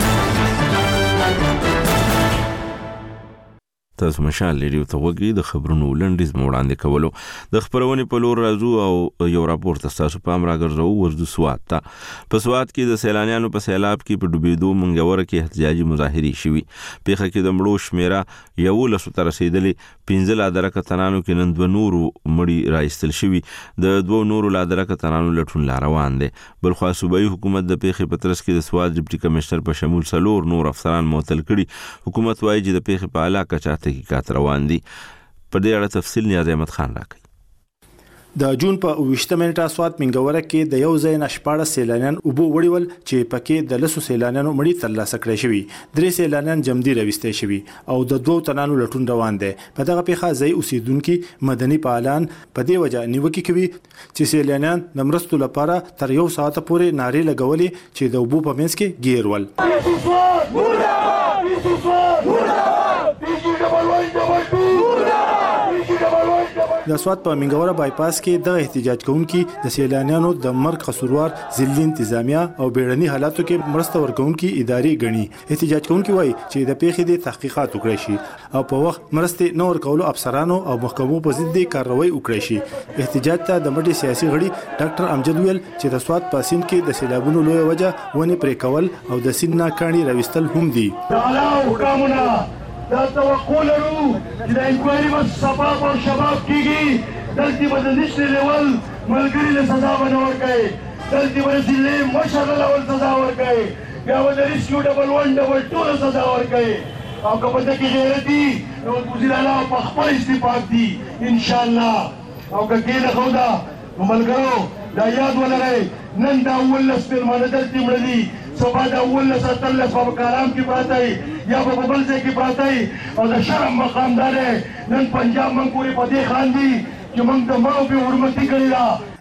تاسو مشال ریډیو ته وګورئ. د خبرونو لنډیز مو وړاندې کولو. د خپرونې په لور راځو او یو راپور ته ستاسو پام راګرځوو. ورځو سوات ته. په سوات کې د سیلانیانو په سیلاب کې په ډوبېدو منګوره کې احتجاجي مظاهرې شوي. پیښه کې د مړو شمیره یولسو ته رسېدلې. پنځه لا درکه تنانو کې نن دوه نورو مړي راایستل شوي. د دوو نورو لا درکه تنانو لټون لا روان دی. بلخوا صوبایي حکومت د پیښې په ترڅ کې د سوات ډیپټي کمشنر په شمول څلور نور افسران معطل کړي. حکومت وایي چې د پیښې په اعلی کچه تحقیقات روان دي. په دې اړه تفصیل نیاز احمد خان راکړي. د جون په اوویشتمه نیټه سوات منګوره کې د یو ځای نشپاړه سیلانیان اوبو وړول چې پکې د لسو سیلانیانو مړي ترلاسه کړي شوي. درې سیلانیان جمدي راوستي شوي او د دوو تنانو لټون روان دی. په دغه پیښه ځای اوسیدونکي مدني فعالان په دې وجه نیوکه کوي چې سیلانیان د مرستو لپاره تر یو ساعت پورې نارې لګولې چې د اوبو په منځ کې ګیر ول. د سوات په منګوره بایپاس کې د احتجاج کوونکي د سیلانیانو د مرګ قصوروار ضلعي انتظامیه او بیړني حالاتو کې مرسته ورکوونکي ادارې غني. احتجاج کوونکي وایي چې د پیښې د تحقیقات وکړي شي او په وخت مرسته نور کولو افسرانو او محکمو په ضد کاروایی وکړي شي. احتجاج ته د مټي سیاسي غړي ډاکټر امجد ویل چې د سوات په سیند کې د سیلابونو لوی وجه ونی پرې کول او د سیند ناکانی راوستل هم دي. دا توقع لرو چې د انکوایري به شفاف او شفاف کیږي. دلته به د نشنل لیول ملګري له سزا به نه ورکوي. دلته به د ضلعي مشر له لول سزا ورکوي. بیا به د ریسکیو ډبل ون ډبل ټو له سزا ورکوي. او که په دې کې غیرت دي نو وزیر اعلی په خپل استفاق دي انشاءالله. او که کې نه خو دا ملګرو دا یاد ولرئ نن دا اولس مېلمانه دلته مړه دي. سبا د اولس اتلس په کلام کې پراته یا په بل ځای کې پراته او د شرم مقام دار نن پنجاب من پورې پدې خاندي چې موږ د ماو په حرمتي کړی دا.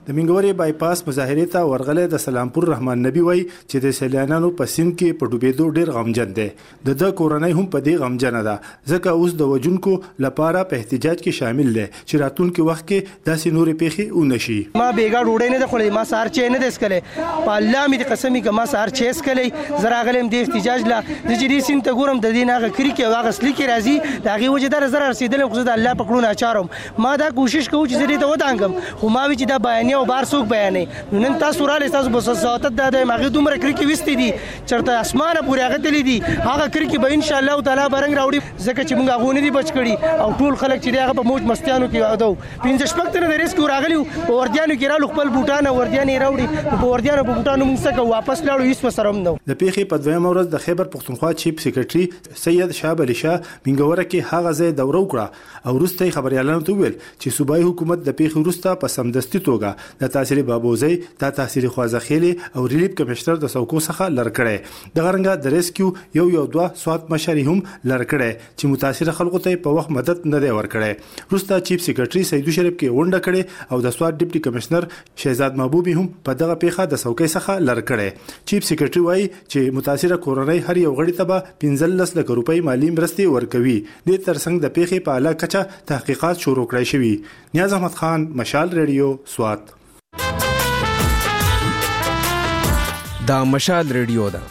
د منګوري بایپاس مظاهره ته ورغله د سلامپور رحمان نبی وای چې د سیلانانو په سیند کې په ډوبېدو ډېر غمجن دي. د د کورنۍ هم په دې غمجن ده ځکه اوس د وجونکو لپاره په احتجاج کې شامل دي چې راتلونکي وخت کې داسې نورې پیښې ونشي. ما بیګا ډوډۍ نه خورلې، ما سهار چای نه دسکلې، په الله مې قسمي که ما سهار چای اسکلې زراغلم د احتجاج لا د جدي سین ته ګورم د دین هغه کری کې هغه اصلي کې راځي د هغه وجه در زره رسیدل خو د الله پکړو نه چارم. ما دا کوشش کوم چې زه دې ته ودانګم خو ما وی چې دا بیانې او بار څوک بیانې نن تاسو را لساس بس ساعت د د ماغه دومره کری کې وستې دي چرته اسمانه پورې هغه تللی دي هغه کری کې به ان شاء الله تعالی برنګ راوړي ځکه چې موږ غوونه دي بچ کړي او ټول خلک چې هغه په موج مستیانو کې وادو پنځه شپږ تر د ریسک راغلی او وردیانو کې را خپل بوټانه وردیانې راوړي په وردیانو په بوټانو موږ څنګه واپس لاړو هیڅ سره نه. د پیښې په دویمه ورځ د خیبر پختونخوا چیف سیکریټري سید شاه علي شاه منګوره کې هغه ځای دوره وکړه او وروسته خبريالانو ته ویل چې صوبایي حکومت د پیښې وروسته په سمدستي توګه د تحصیل بابوزي د تحصیل خوازخېلي او ریلیف کمشنر د څوکو څخه لړ کړي د غرنګا د ریسکیو یو یو دوه سوات مشري هم لړ کړي چې متاثر خلکو ته په وخت مدد نه دی ورکړي. وروسته چیف سیکریټري سیدو شریف کې ونډه کړي او د سوات ډیپټي کمشنر شهزاد محبوبي هم په دغه پیښه د څوکۍ څخه لړ کړي. چیف سیکریټري وایي چې متاثر کورنۍ هر یو غړي ته به پنځلس لک روپۍ مالی مرستې ورکوي. د ترڅنګ د پیښې په اعلی کچه تحقیقات شروع کړای شوي. نیاز احمد خان، مشال ریډیو، سوات. دا مشال ریډیو ده.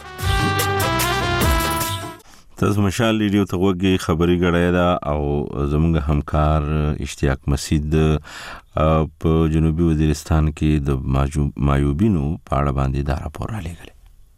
تاسو مشال ریډیو ته وګورئ، خبري غړای دا او زموږ همکار اشتیاق مسید په جنوبي وزیرستان کې د مایوبینو په اړه باندې دا راپور را لېږلی.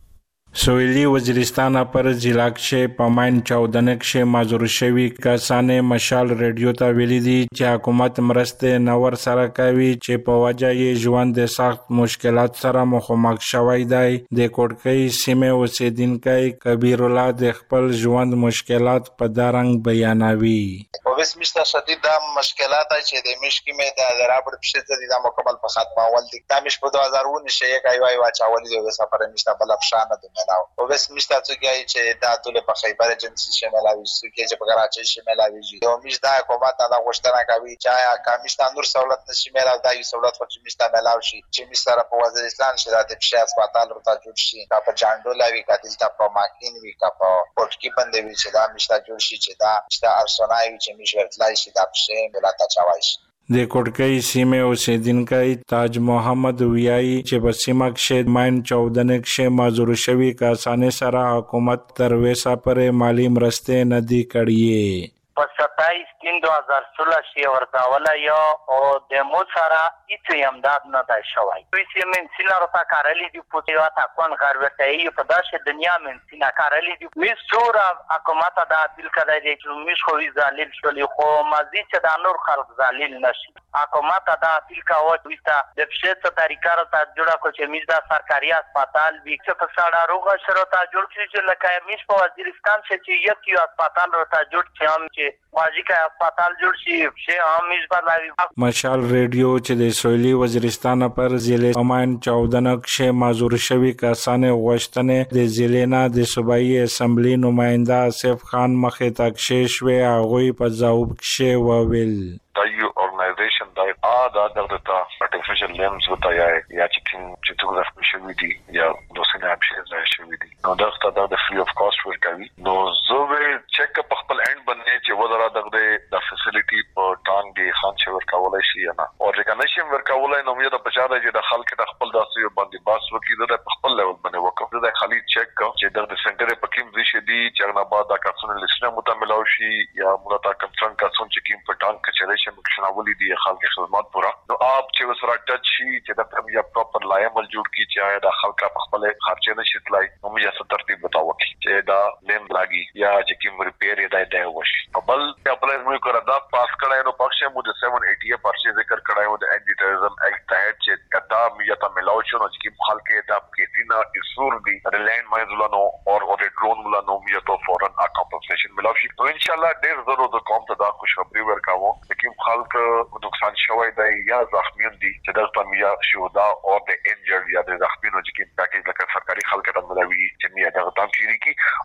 سویلی وزیرستان پر ضلع کې پماین چودنک شه مازور شوی کسانه مشال ریډیو ته ویلي دي چې حکومت مرسته نور سره کوي چې په وجه یې ژوند د سخت مشکلات سره مخامخ شوی دی. د کوټکۍ سیمه اوسیدونکو کبیر الله د خپل ژوند مشکلات په دارنګ بیانوي. وبس مشته شدید د مشکلات چې د مشکې مې د درابړ پښته دي د مکمل په ختمه اول دي د مش په دوه هزار و نه شي کوي وای واچول دي د سفر مشته بل افشانه دي نو وبس مشته چې چې د ټول په خیبر ایجنسی شمال اوي چې په کراچي شمال اوي یو مش د حکومت د غوښتنه کوي چې کامیشته نور سہولت نشي مېلاو د یو سہولت خو چې مشته مېلاو شي چې مشته په وزیرستان شي د پښه هسپتال ورته جوړ شي کا په چاندولا وی کاتل ته په ماکین وی کا په پټکی باندې وی چې دا مشته جوړ شي چې دا مشته ارسنای چې مشه ورتلای شي د پښه ملاته چوي شي. د کوټکۍ سیمه اوسیدونکو تاج محمد ویایي چې په سیمه کې ماین چودنک شه مازور شوی کسانه سره حکومت تر وسه پر مالی مرسته نه دی کړی. په ستایس تین دو هزار سولہ شي ورته ولا یو او د مو سره هیڅ امداد نه دی شوی. دوی چې من سینا رتا کارلی دی پوتې واته کون کار ورته ای په داسې دنیا من سینا کارلی دی می سور حکومت دا دل کړی دی چې می خو ذلیل شولې خو مازی چې د نور خلک ذلیل نشي. حکومت دا دل کا و دویستا د پښه طریقه را ته جوړه کو چې می دا سرکاري هسپتال وی چې په ساړه روغه شروع ته جوړ کړي چې لکه می په وزیرستان چې یو کیو هسپتال را ته جوړ چې هم چې واجی کا هسپتال جوړ شي چې هم می په مشال ریډیو چې د سویلی وزیرستان پر ضلع پماین چودنک شه مازور شوی کسانه غوښتنه د ضلع نه د صوبایي اسمبلی نماینده آصف خان مخې تک شوی هغه په ځواب کې وویل دا یو ارګنایزیشن دا دا دغه artificial limbs وتا یا یا چې چې څنګه د شوی دي یا د سینه اپشن ځای شوی دي نو دا ستاسو د فری اف کاست ورکوي. نو زه چیک اپ خپل اند باندې چې ودرا دغه د فیسیلیټي په ټانګ دی خان چې ورکولای شي نه او ریکګنیشن ورکولای نو مې د بچاره چې د خلک د خپل داسې باندې باس وکړي د خپل لیول باندې وکړو د خالي چیک چې د سنټر په کوم ځای شي دي چې نه بعد د کارسون لیسټ متملاو شي یا مولتا کنسرن کارسون چې کوم په ټانګ کچره شي مکشناولي دي خلک خدمات پورا نو اپ چې وسره ټچ شي چې د پرمیا پراپر لایمل جوړ کی چې د خلک په خپل خرچه نشي تلای نو موږ څه ترتیب بتاو چې دا لیم لاګي یا چې کوم ریپیر یې دای دی وشي بل خپل موږ کړه دا پاس کړه نو پښه مو د سیون ایټي پرچې ذکر کړه د انټي ټیرریزم ایکټ ته چې کتا مې ته ملاو شو نو چې کوم خلک دا کیسینا اسور دي د لینډ ماینز ولانو او او د ډرون ولانو مې ته فورن ا کمپنسیشن ملاو شي نو ان شاء الله ډیر ضرور د قوم ته دا خوشخبری ورکاوه چې کوم خلک نقصان شوی دی یا زخمیان دي چې دلته مې شهدا او د انجرډ یا د زخمیانو چې کوم پاکیج لکه سرکاري خلک ته ملاوي چې مې دا تام شي کی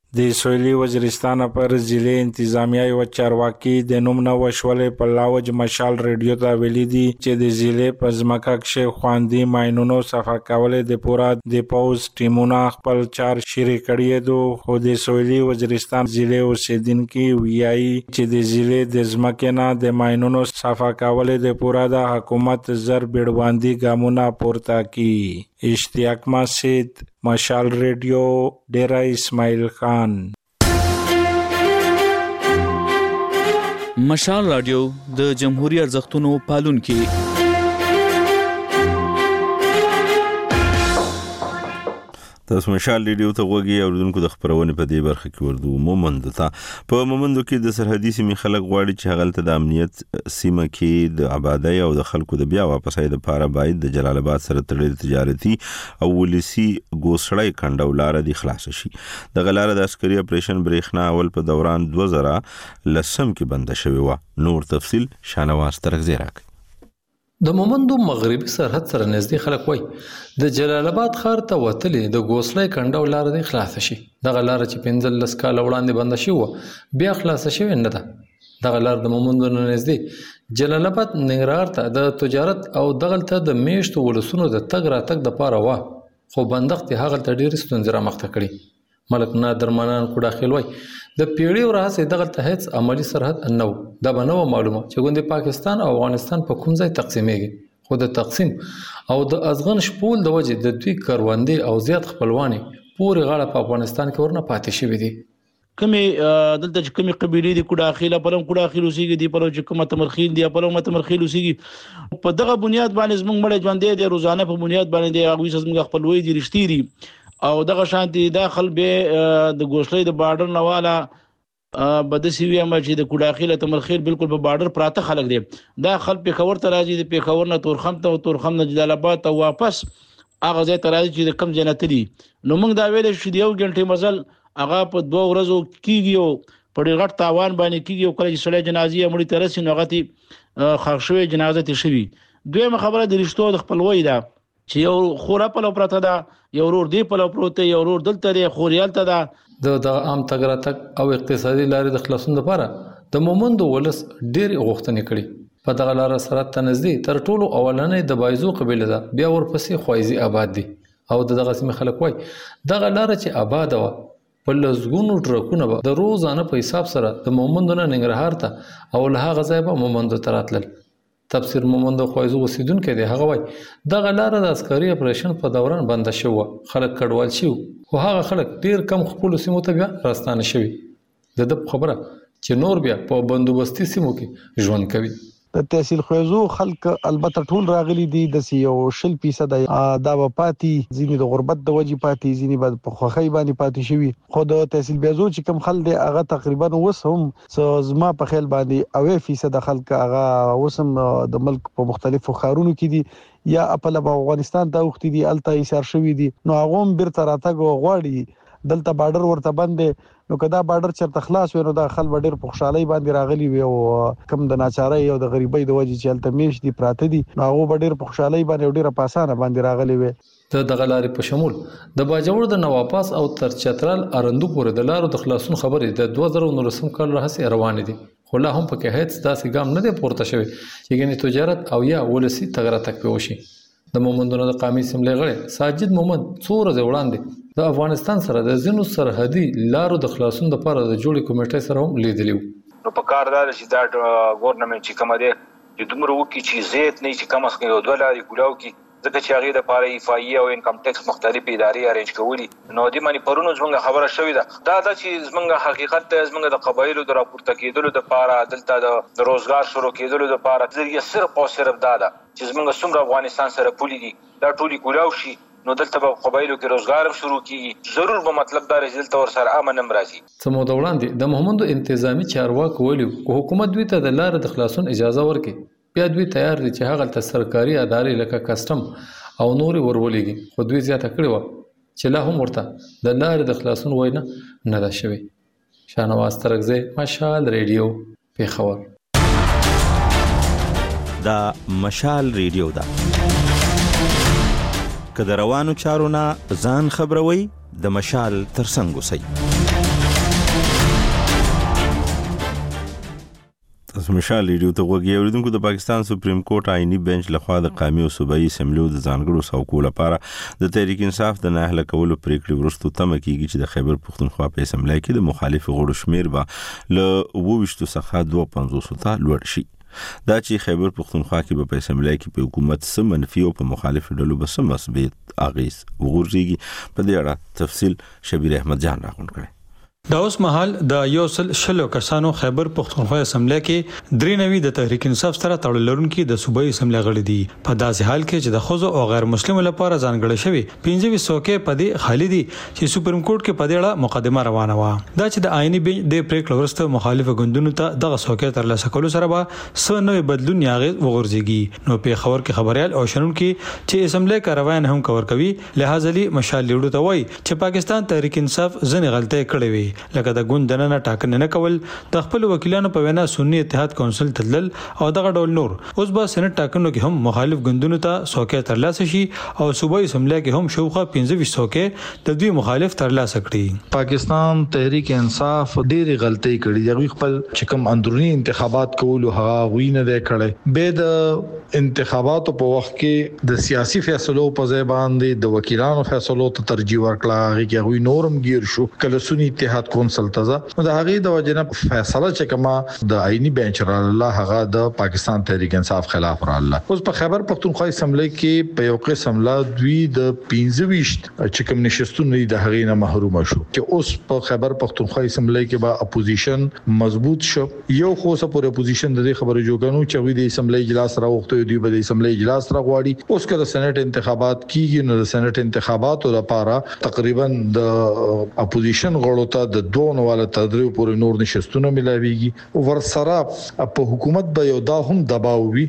د سویلي وزیرستان پر ضلع انتظامیه یو چارواکي د نوم نه وشولې په لاوج مشال ریډیو ته ویلي دي چې د ضلع په ځمکه کې خواندي ماینونو صفا کولو د پورا د پوز ټیمونه خپل چار شریک کړي دي خو د سویلي وزیرستان ضلع اوسیدونکو ویایي چې د ضلع د ځمکې نه د ماینونو صفا کولو د پورا د حکومت زر بیړباندي ګامونه پورته کړي. اشتیاق مسجد، مشال ریډیو، ډیرا اسماعیل خان. مشال رادیو د جمهوریت ارزښتونو پالونکي. تاسو مشال ریډیو ته غوږی اوریدونکو د خبرونه په دې برخه کې وردو مومند ته په مومندو کې د سرحدي سیمې خلک غواړي چې هغه د امنیت سیمه کې د آبادی او د خلکو د بیا واپسای د لپاره باید د جلال آباد سره تړلې تجارتي او ولسی ګوسړی کنډولار د خلاص شي. د غلاره د عسکري اپریشن بریښنا اول په دوران دوه زره لسم کې بند شوی و. نور تفصیل شانواز ترغزی راک. د مومندو مغربي سرحد سره نږدې خلک وای د جلال آباد ښار ته وتلې د ګوسړی کنډو لار د خلاص شي. دغه لار چې پنځلس کال وړاندې بند شي و بیا خلاص شوی نه ده. دغه لار د مومندو نه نږدې جلال آباد ننګرهار ته د تجارت او دغلته د میشتو ولسونو د تګ راتګ دپاره وه خو بندښت یې هغلته ډېرې ستونزې رامخته کړي. ملک نادر منان کوډاخیل وای د پیړیو راهیسې دغلته هیڅ عملی سرحد نه و. دا به نه وه معلومه چې ګوندې پاکستان او افغانستان په کوم ځای تقسیمیږي خو د تقسیم او د ازغن شپول د وجې د دوی کروندې او زیات خپلوانې پورې غاړه په افغانستان کې ورنه پاتې شوي دي. کمې دلته چې کمې قبیلې دي کوډاخیله په لم کوډاخیل اوسېږي دي په لم چې کومه تمرخیل دي په لم تمرخیل اوسېږي په دغه بنیاد باندې زموږ مړی ژوندی دی روزانه په بنیاد باندې دی هغوی زموږ خپلوۍ دي رښتې دي او دغه شانتي داخل به د ګوسړۍ د بارډر نواله بدسي ویم چې د کوډاخیل تمرخیل بالکل په بارډر پراته خلک دي. دا خلک پیښور ته راځي د پیښور نه تورخم ته او تورخم نه جلال آباد ته واپس هغه ځای ته راځي چې د کم ځای نه تلي. نو موږ دا ویلی چې د یو ګنټې مزل هغه په دوه ورځو کېږي او په ډېر غټ تاوان باندې کېږي او کله چې سړی جنازې یا مړي ته رسي نو هغه تې ښخ شوې جنازه تې شوي. دویمه خبره د رښتو د خپلوۍ ده چې یو خور پلو پرته ده یو ورور دی پلو پروت یو ورور دلته دی خور یالته ده. د دغه عام تګ راتګ او اقتصادي لارې د خلاصون لپاره د مومندو ولس ډېرې غوښتنې کړي. په دغه لاره سرحد ته نږدې تر ټولو اولنۍ د بایزو قبیله ده بیا ورپسې خوایزي آباد دي او د دغه سیمې خلک وایي دغه لاره چې آباده وه په لسګونو ټرکونه به د روزانه په حساب سره د مومندو نه ننګرهار ته او له هغه ځایه به مومندو ته راتلل. تفسیر مومند خوایزو اوسیدونکی دی هغه وایي دغه لاره د عسکري اپریشن په دوران بنده شوې وه خلک کډوال شوي خو هغه خلک ډېر کم خپلو سیمو ته بیا راستانه شوي. د ده په خبره چې نور بیا په بندوبستي سیمو کې ژوند کوي. د تحصیل خویزو خلک البته ټول راغلي دي د یو شل فیصد دا به پاتې ځینې د غربت د وجې پاتې ځینې به په خوښۍ باندې پاتې شوي خو د تحصیل بیازو چې کوم خلک دی هغه تقریبا اوس هم زما په خیال باندې اوه فیصد خلک هغه اوس هم د ملک په مختلفو ښارونو کې دي یا خپله به افغانستان ته اوښتي دي هلته ایسار شوي دي نو هغه هم بیرته راتګ غواړي. دلته بارډر ورته بند دی نو که دا بارډر چېرته خلاص وي نو دا خلک به ډېر په خوشحالۍ باندې راغلي وي او کم د ناچارۍ او د غریبۍ د وجې چې هلته میشت دي پراته دي نو هغو به ډېر په خوشحالۍ باندې او ډېره په اسانه باندې راغلي وي. د دغه لارې په شمول د باجوړ د نواپاس او تر چترال ارندو پورې د لارو د خلاصون خبرې د دوه زره نولسم کال راهیسې روانې دي خو لا هم پکې هېڅ داسې ګام نه دی پورته شوی چې ګنې تجارت او یا ولسي تګ راتګ پې وشي. د مومندونو د قامي اسمبلۍ غړی ساجد مومند څو ورځې وړاندې د افغانستان سره د ځینو سرحدي لارو د خلاصون لپاره د جوړې کمیټې سره هم لیدلي وو. نو په کار دا چې دا ګورنمنټ چې کومه دی چې دومره وکړي چې زیات نه چې کم از کم یو دوه لارې کولاو کړي ځکه چې هغې دپاره ایفایي او انکم ټیکس مختلفې ادارې ارینج کولي. نو دې باندې پرونو زموږ خبره شوې ده دا ده چې زموږ حقیقت دی زموږ د قبایلو د راپورته کېدلو دپاره دلته د روزګار شروع کېدلو دپاره ذریعه صرف او صرف دا ده چې زموږ څومره افغانستان سره پولې دي دا ټولې کولاو شي نو دلته به قبایلو کې روزګار هم شروع کیږي ضرور به مطلب دا رسي دلته ورسره امن هم راځي. څه موده وړاندې د مومندو انتظامی چارواکو ویلي خو حکومت دوی ته د لارې د خلاصون اجازه ورکړي بیا دوی تیار دي چې هغلته سرکاري ادارې لکه کسټم او نورې ورولېږي خو دوی زیاته کړې وه چې لا هم ورته د لارې د خلاصون وینا نه ده شوې. شاهنواز ترکزی، مشال ریډیو، پېښور. دا مشال ریډیو ده که د روانو چارو نه ځان خبروي د مشال ترڅنګ اوسئ. تاسو مشال ریډیو ته وګورئ. اوریدونکو د پاکستان سپریم کورټ آئینی بنچ لخوا د قومي او صوبایي اسمبلیو د ځانګړو څوکو لپاره د تحریک انصاف د نه اهل کولو پریکړې وروسته تمه کیږي چې د خیبر پښتونخوا په اسمبلی کې د مخالف غړو شمیر به له اووه څخه دوه پنځوس ته لوړ شي. دا چې خیبر پښتونخوا کې په اسمبلی کې په حکومت سم منفي او په مخالف ډلو به سم مثبت اغیز وګورځي. په دې اړه تفصیل شبیر احمد جان راغونډ کړي. دا اوس مهال د یو سل شلو کسانو خیبر پښتونخوا اسمبلی کې درې نوي د تحریک انصاف سره تړل لرونکي د صوبایي اسمبلی غړي دي. په داسې حال کې چې د خزو او غیر مسلمانو لپاره ځانګړي شوی پنځه څوکۍ په دې خالي دي چې سپریم کورټ کې په دې اړه مقدمه روانه و. دا چې د آئینی بنچ د پریکړې وروسته مخالف ګوندونو ته دغه څوکۍ ترلاسه کولو سره به څه نوې بدلون یا غیر وغورځيږي. نو په خبر کې خبريال او شنونکو چې اسمبلی کاروان هم کور کوي لہذا لې مشال لیډو ته وایي چې پاکستان تحریک انصاف ځنې غلطۍ کړې وي لکه د ګوند نه ټاکنه نه کول، د خپل وکیلانو په وینا سنی اتحاد کونسل تدلل او دغه ډول نور. اوس به سېنات ټاکنو کې هم مخالف ګوندونو ته څوکۍ ترلاسه شي او صوبایي اسمبلی کې هم شوخه پنځه څوکۍ د دوی مخالف ترلاسه کړي. پاکستان تحریک انصاف ډېری غلطۍ کړي. یوه خپل چې کوم اندرونی انتخابات کول هغه وی نه دی کړی. به د انتخاباتو په وخت کې د سیاسي فیصلو په ځای باندې د وکیلانو فیصلو ته ترجیح ورکړه. هغه کې غوي نورم گیر شو کله سنی اتحاد کونسل تزه نو د هغه د وجنه فیصله چې کما د آئینی بنچ را الله هغه د پاکستان تحریک انصاف خلاف را الله. اوس په خیبر پښتونخوا اسمبلی کې په یو قسم لا دوی د پنځه ویشت چې کوم نشستونه د هغه نه محروم شو چې اوس په خیبر پښتونخوا اسمبلی کې با اپوزیشن مضبوط شو. یو خو سه پر اپوزیشن د خبرو جوګانو چې وی د اسمبلی اجلاس راوخته دی به د اسمبلی اجلاس راغواړي. اوس کله سېنات انتخابات کیږي نو د سېنات انتخاباتو لپاره تقریبا د اپوزیشن غړو ته د دوه نواله تدریو پورې نور نشستونه ملاويږي. ورسره په حکومت به یو دا هم دباو وي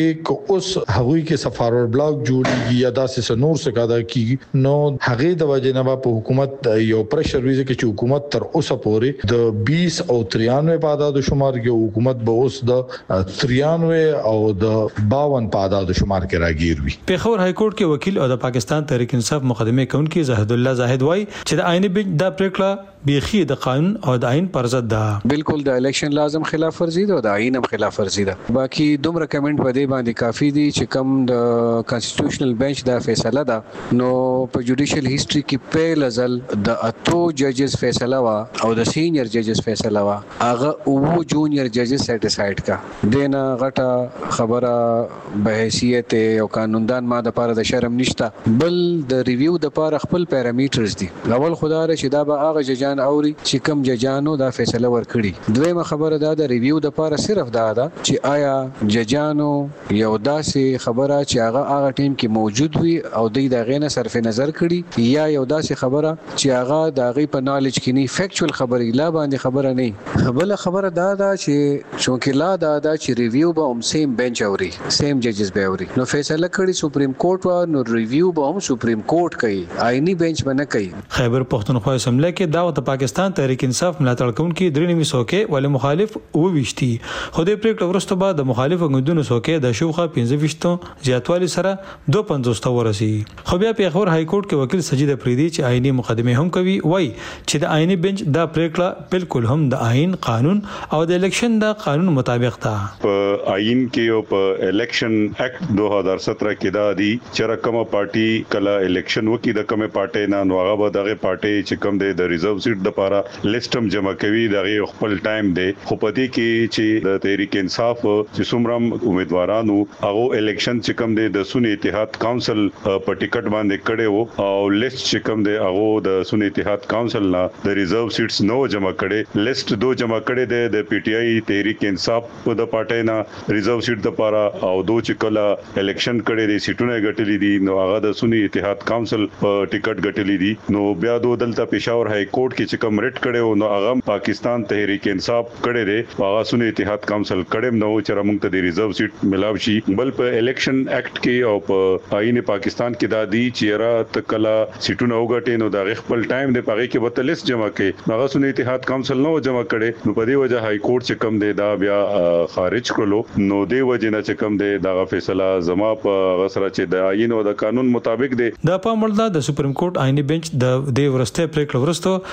چې اوس هغوی کې سفارور بلاک جوړیږي یا داسې نور څه کاده کیږي نو هغه د وجنه په حکومت یو پرشر ویزه کې چې حکومت تر اوسه پورې د بیس او تریانوي په عدد شمار کې حکومت به اوس د تریانوي او د باون په عدد شمار کې راګیر وي. په خبر های کورټ کې وکیل او د پاکستان تحریک انصاف مقدمه کوونکی زاهد الله زاهد وای چې د آئینی بنچ د پریکړه بیخي د قانون او د آئین پر ضد ده. بالکل د الیکشن لازم خلاف ورزي ده او د آئین هم خلاف ورزي ده. باقي دومره کمنټ په دې باندې کافي دي چې کم د کانسټیټیوشنل بنچ دا فیصله ده نو په جوډیشل هیستوري کې په لزل د اتو ججز فیصله وا او د سینیئر ججز فیصله وا هغه او جونیئر ججز سټیساید کا دینه غټه خبره به حیثیت او قانوندان ما د پاره د شرم نشته. بل د ریویو د پاره خپل پیرامیټرز دي. اول خدای چې دا به هغه ججان اوري چې کم ججانو دا فیصله ورکړي. دویمه خبره دا د ریویو د پاره صرف دا ده چې آیا ججانو یو داسې خبره چې هغه هغه ټیم کې موجود وي او دوی دا غینه صرف نظر کړي یا یو داسې خبره چې هغه دا غي په نالج کې نه فیکچوال خبره لا باندې خبره نه. بل خبره دا ده چې چونکې لا دا ده چې ریویو به هم سیم بنچ اوري سیم ججز به اوري نو فیصله کړي سپریم کورټ و نو ریویو به هم سپریم کورټ کوي آئینی بنچ باندې کوي. خیبر پښتونخوا اسمبلی کې دا د پاکستان تحریک انصاف ملاتړ کوونکي درې نیمه څوکۍ ول مخالف وويشتي. خو د پریکړې وروسته بعد د مخالف غوندونو څوکۍ د شوخه پنځه ویشت زیاتوالی سره دوه پنځوس ته ورسي. خو بیا په خبر های کورټ کې وکیل سجید افریدي چې آئینی مقدمه هم کوي وای چې د آئینی بنچ دا پریکړه بالکل هم د آئین قانون او د الیکشن د قانون مطابق ده. په آئین کې او په الیکشن اکټ دو هزار سترہ کې دا دي چې رقمه پارټي کله الیکشن وکي د کومه پارټي نه نو هغه به دغه پارټي چې کوم د ریزرو سیټ د لپاره لیستم جمع کوي دغه خپل ټایم دی. خو پدې کې چې د تحریک انصاف چې څومره امیدوارانو هغه الیکشن چې کوم دی د سنی اتحاد کونسل په ټیکټ باندې کړي وو او لیست چې کوم دی هغه د سنی اتحاد کونسل نه د ریزرو سیټس نو جمع کړي. لیست دو جمع کړي دی د پی ټی آی تحریک انصاف په د پارټي نه ریزرو سیټ د لپاره او دو چې کله الیکشن کړي دي سیټونه ګټلې دي نو هغه د سنی اتحاد کونسل په ټیکټ ګټلې دي. نو بیا دو دلته پېښور های کورټ کې چې کوم ریټ کړي نو هغه پاکستان تحریک انصاف کړي دي هغه سنی اتحاد کونسل کړي نو چې موږ ته د ریزرو سیټ ملاوي شي. بل په الیکشن اکټ کې او په آئین پاکستان کې دا دي چې را تکلا سیټونه وګټي نو دا خپل ټایم دی پاره کې به لیست جمع کړي هغه سنی اتحاد کونسل نو جمع کړي نو په دې وجه های کورټ چې کوم دی دا بیا خارج کړلو نو دی وجه نه چې کوم دی دا فیصله زما په غسر چې د آئین او د قانون مطابق دی. د پامړه د سپریم کورټ آئینی بنچ د دې ورسته پریکړه ورسته د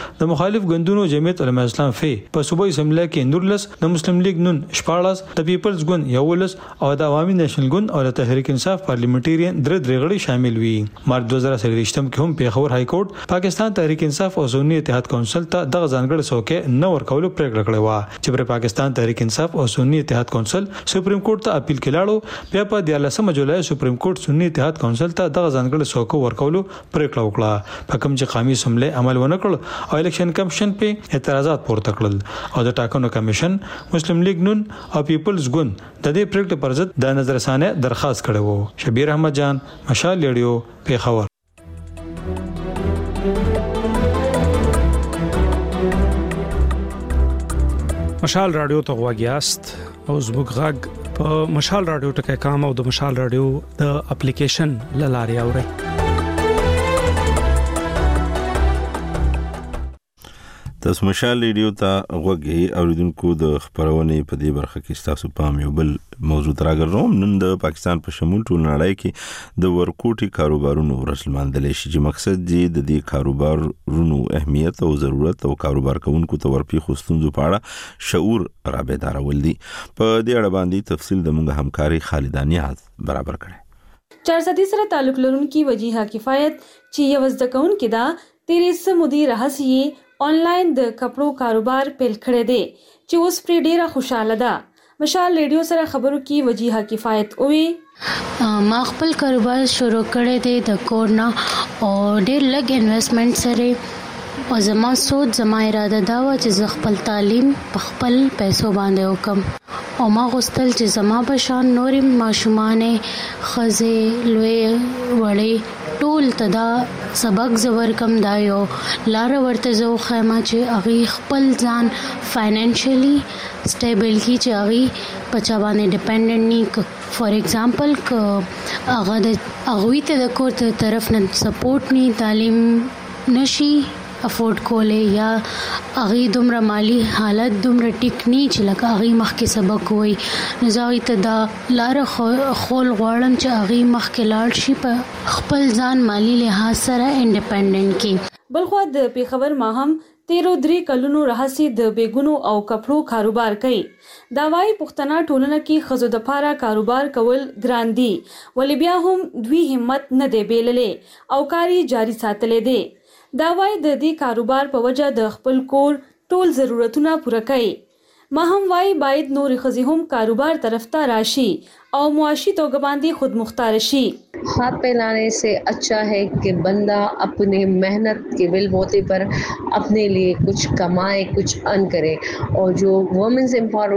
مخالف ګوندونو جمعیت علماء اسلام فی په صوبایي اسمبلی کې نورلس، د مسلم لیگ نون شپاړس، د پیپلز ګوند یولس او د عوامي نېشنل ګوند او د تحریک انصاف پارلیمنټریان درې درې غړي شامل وي. مارچ دوه زره څلوېښتم کې هم پیښور های کورټ پاکستان تحریک انصاف او سنی اتحاد کونسل ته دغه ځانګړي څوکۍ نه ورکولو پریکړه کړې وه چې پر پاکستان تحریک انصاف او سنی اتحاد کونسل سپریم کورټ ته اپیل کړه. بیا په دیارلسمه جولای سپریم کورټ سنی اتحاد کونسل ته دغه ځانګړي څوکۍ ورکولو پریکړه وکړه، په کوم چې قومي اسمبلی عمل ونه کړ او الیکشن کمیشن په اعتراضات پورته کړل او د ټاکنو کمیشن مسلم لیگ نون او پیپلز ګوند د دې پریکړې پر ضد د نظرثانه درخواست کړی وو. شبیر احمد جان، مشال ریډیو، پیښور. مشال رادیو ته غواګیاست او زموږ غږ په مشال رادیو ټکی کام او د مشال رادیو د اپلیکیشن لاري اوري. تاسو مشال ریډیو ته غوږی اوریدونکو د خبرونې په دې برخه کې تاسو پام یو بل موضوع تراګرم. نن د پاکستان په شمول ټول نړۍ کې د ورکوټي کاروبارونو ورځ لمانځل شي چې مقصد دی د دې کاروبارونو اهمیت او ضرورت او کاروبار کوونکو ته ورپېښو ستونزو په اړه شعور را بیدارول دي. په دې اړه باندې تفصیل د موږ همکاري خالد نیاز برابر کړي. چار صدی سره تعلق لرونکي وجیها کفایت چې یو زده کوونکې دا تیرې سمودي رهسیه آنلاین د کپړو کاروبار پیل کړی دی چې اوس پرې ډیره خوشاله ده. مشال ریډیو سره خبرو کې وجیها کفایت اوې ما خپل کاروبار شروع کړی دی د کور نه او ډیر لږ انویسټمنټ سره او زما سوچ زما اراده دا و چې زه خپل تعلیم په خپل پیسو باندې وکم او ما غوښتل چې زما په شان نورې ماشومانې ښځې لوی وړې ټول ته دا سبق زور کم دا یو لار ورته زو خیمه چې هغه خپل ځان فاینانشلی سټیبل کی چې هغه پچا باندې ډیپندنٹ نه. فار ایگزامپل ک هغه د هغه ته د کور ته طرف نه سپورټ نه تعلیم نشي افورد کولې یا هغه دومره مالی حالت دومره ټیک نه چې لکه هغه مخکې سبق وای نو زاوی ته دا لار خول غواړم چې هغه مخکې لاړ شي په خپل ځان مالی لحاظ سره انډیپندنٹ کی. بلخو د پیښور ما هم تیرو درې کلونو راهسي د بیګونو او کپړو کاروبار کوي. دا وايي پښتنه ټولنه کې خزو د پاره کاروبار کول ګران دي ولې بیا هم دوی همت نه دی بیللې او کاری جاری ساتلې دي. دا وايي د دې کاروبار په وجه د خپل کور ټول ضرورتونه پوره کوي. ما هم وايي باید نور خزي هم کاروبار طرف ته راشي او معاشي توګه باندې خود مختار شي. हाथ फैलाने से अच्छा है कि बंदा अपने मेहनत के बलबूते पर अपने लिए कुछ कमाए कुछ अर्न करे और जो वुमेन्स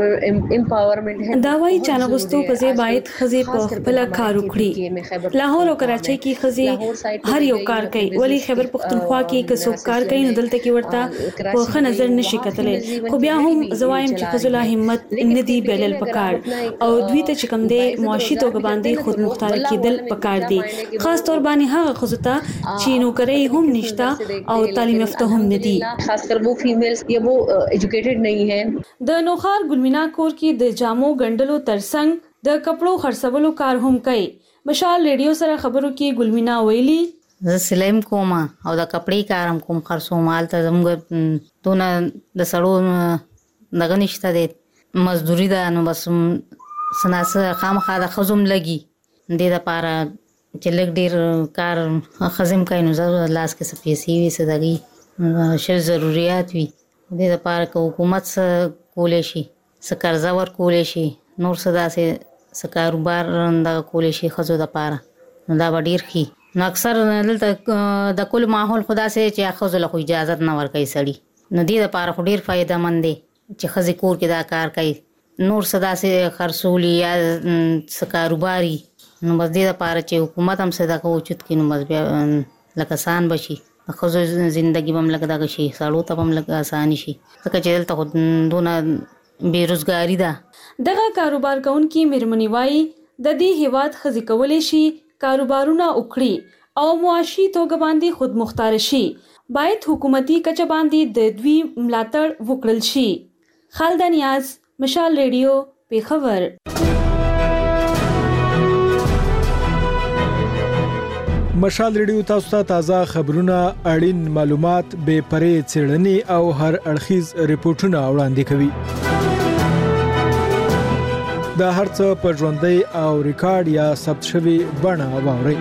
एम्पावरमेंट है دا وايي چې نغستو په ځای باید خزي په خپل کار وکړي. لاهور او کراچۍ کې خزي هر یو کار کوي ولی خیبر پختونخوا کې که څوک کار کوي نو دلته کې ورته په ښه نظر نشي کتلې. خو بیا هم زوایم چې خزله همت نه دی بیلل پکار او دوی ته چې کوم دی معاشي توګه باندې خود مختار کېدل پکار دي. خاص طور باندې هغه خزته چې نوکري هم نشتا او تعلیم یافته هم نه دي. خاص کر وہ فیمیلز یا وہ ایجوکیټډ نه ہیں. د نوخار ګلمینا کور کې د جامو ګندلو ترڅنګ د کپړو خرڅولو کار هم کوي. مشال ریډیو سره خبرو کې ګلمینا ویلي زه سلیم کوم او د کپړې کارم کوم خرڅو مال ته زموږ دونه د سړو دغه نشته د مزدوري ده نو بس سناسه خامخا د خزم لګي د لپاره چې لګ ډیر کار خزم کوي نو زه لاس کې سپېسي وي سدغي شل ضرورت وي د لپاره که حکومت سره کولې شي سکرزا ور کولې شي نور صدا سه سکاروبار د کولې شي خزو د لپاره نو دا ډیر خي نو اکثر دلته د کل ماحول خدا سه چې خزو له اجازه نه ور کوي سړي نو د لپاره ډیر فائدہ مند دي چې خزي کور کې دا کار کوي نور صدا سه خرصولي یا سکاروباري نو بس دې لپاره چې حکومت هم صدا کو چت کې نو بس بیا لکه آسان بشي خو ژوندۍ بم لګا دا شي سالو ته بم لګا آسان شي ځکه چې دلته دونه بیروزګاری ده. دغه کاروبار کوونکي میرمنې وايي د دې هیواد خزي کولې شي کاروبارونه وکړي او معاشي توګه باندې خود مختار شي. باید حکومتي کچه باندې د دوی ملاتړ وکړل شي. خالد نیاز، مشال ریډیو، پیښور. مشال ریډیو تاسو ته تازه خبرونه، اړین معلومات، بې پرې څېړنې او هر اړخیز ریپورتونه وړاندې کوي. دا هرڅه په ژوندۍ او ریکارډ یا ثبت شوی بڼه واورئ.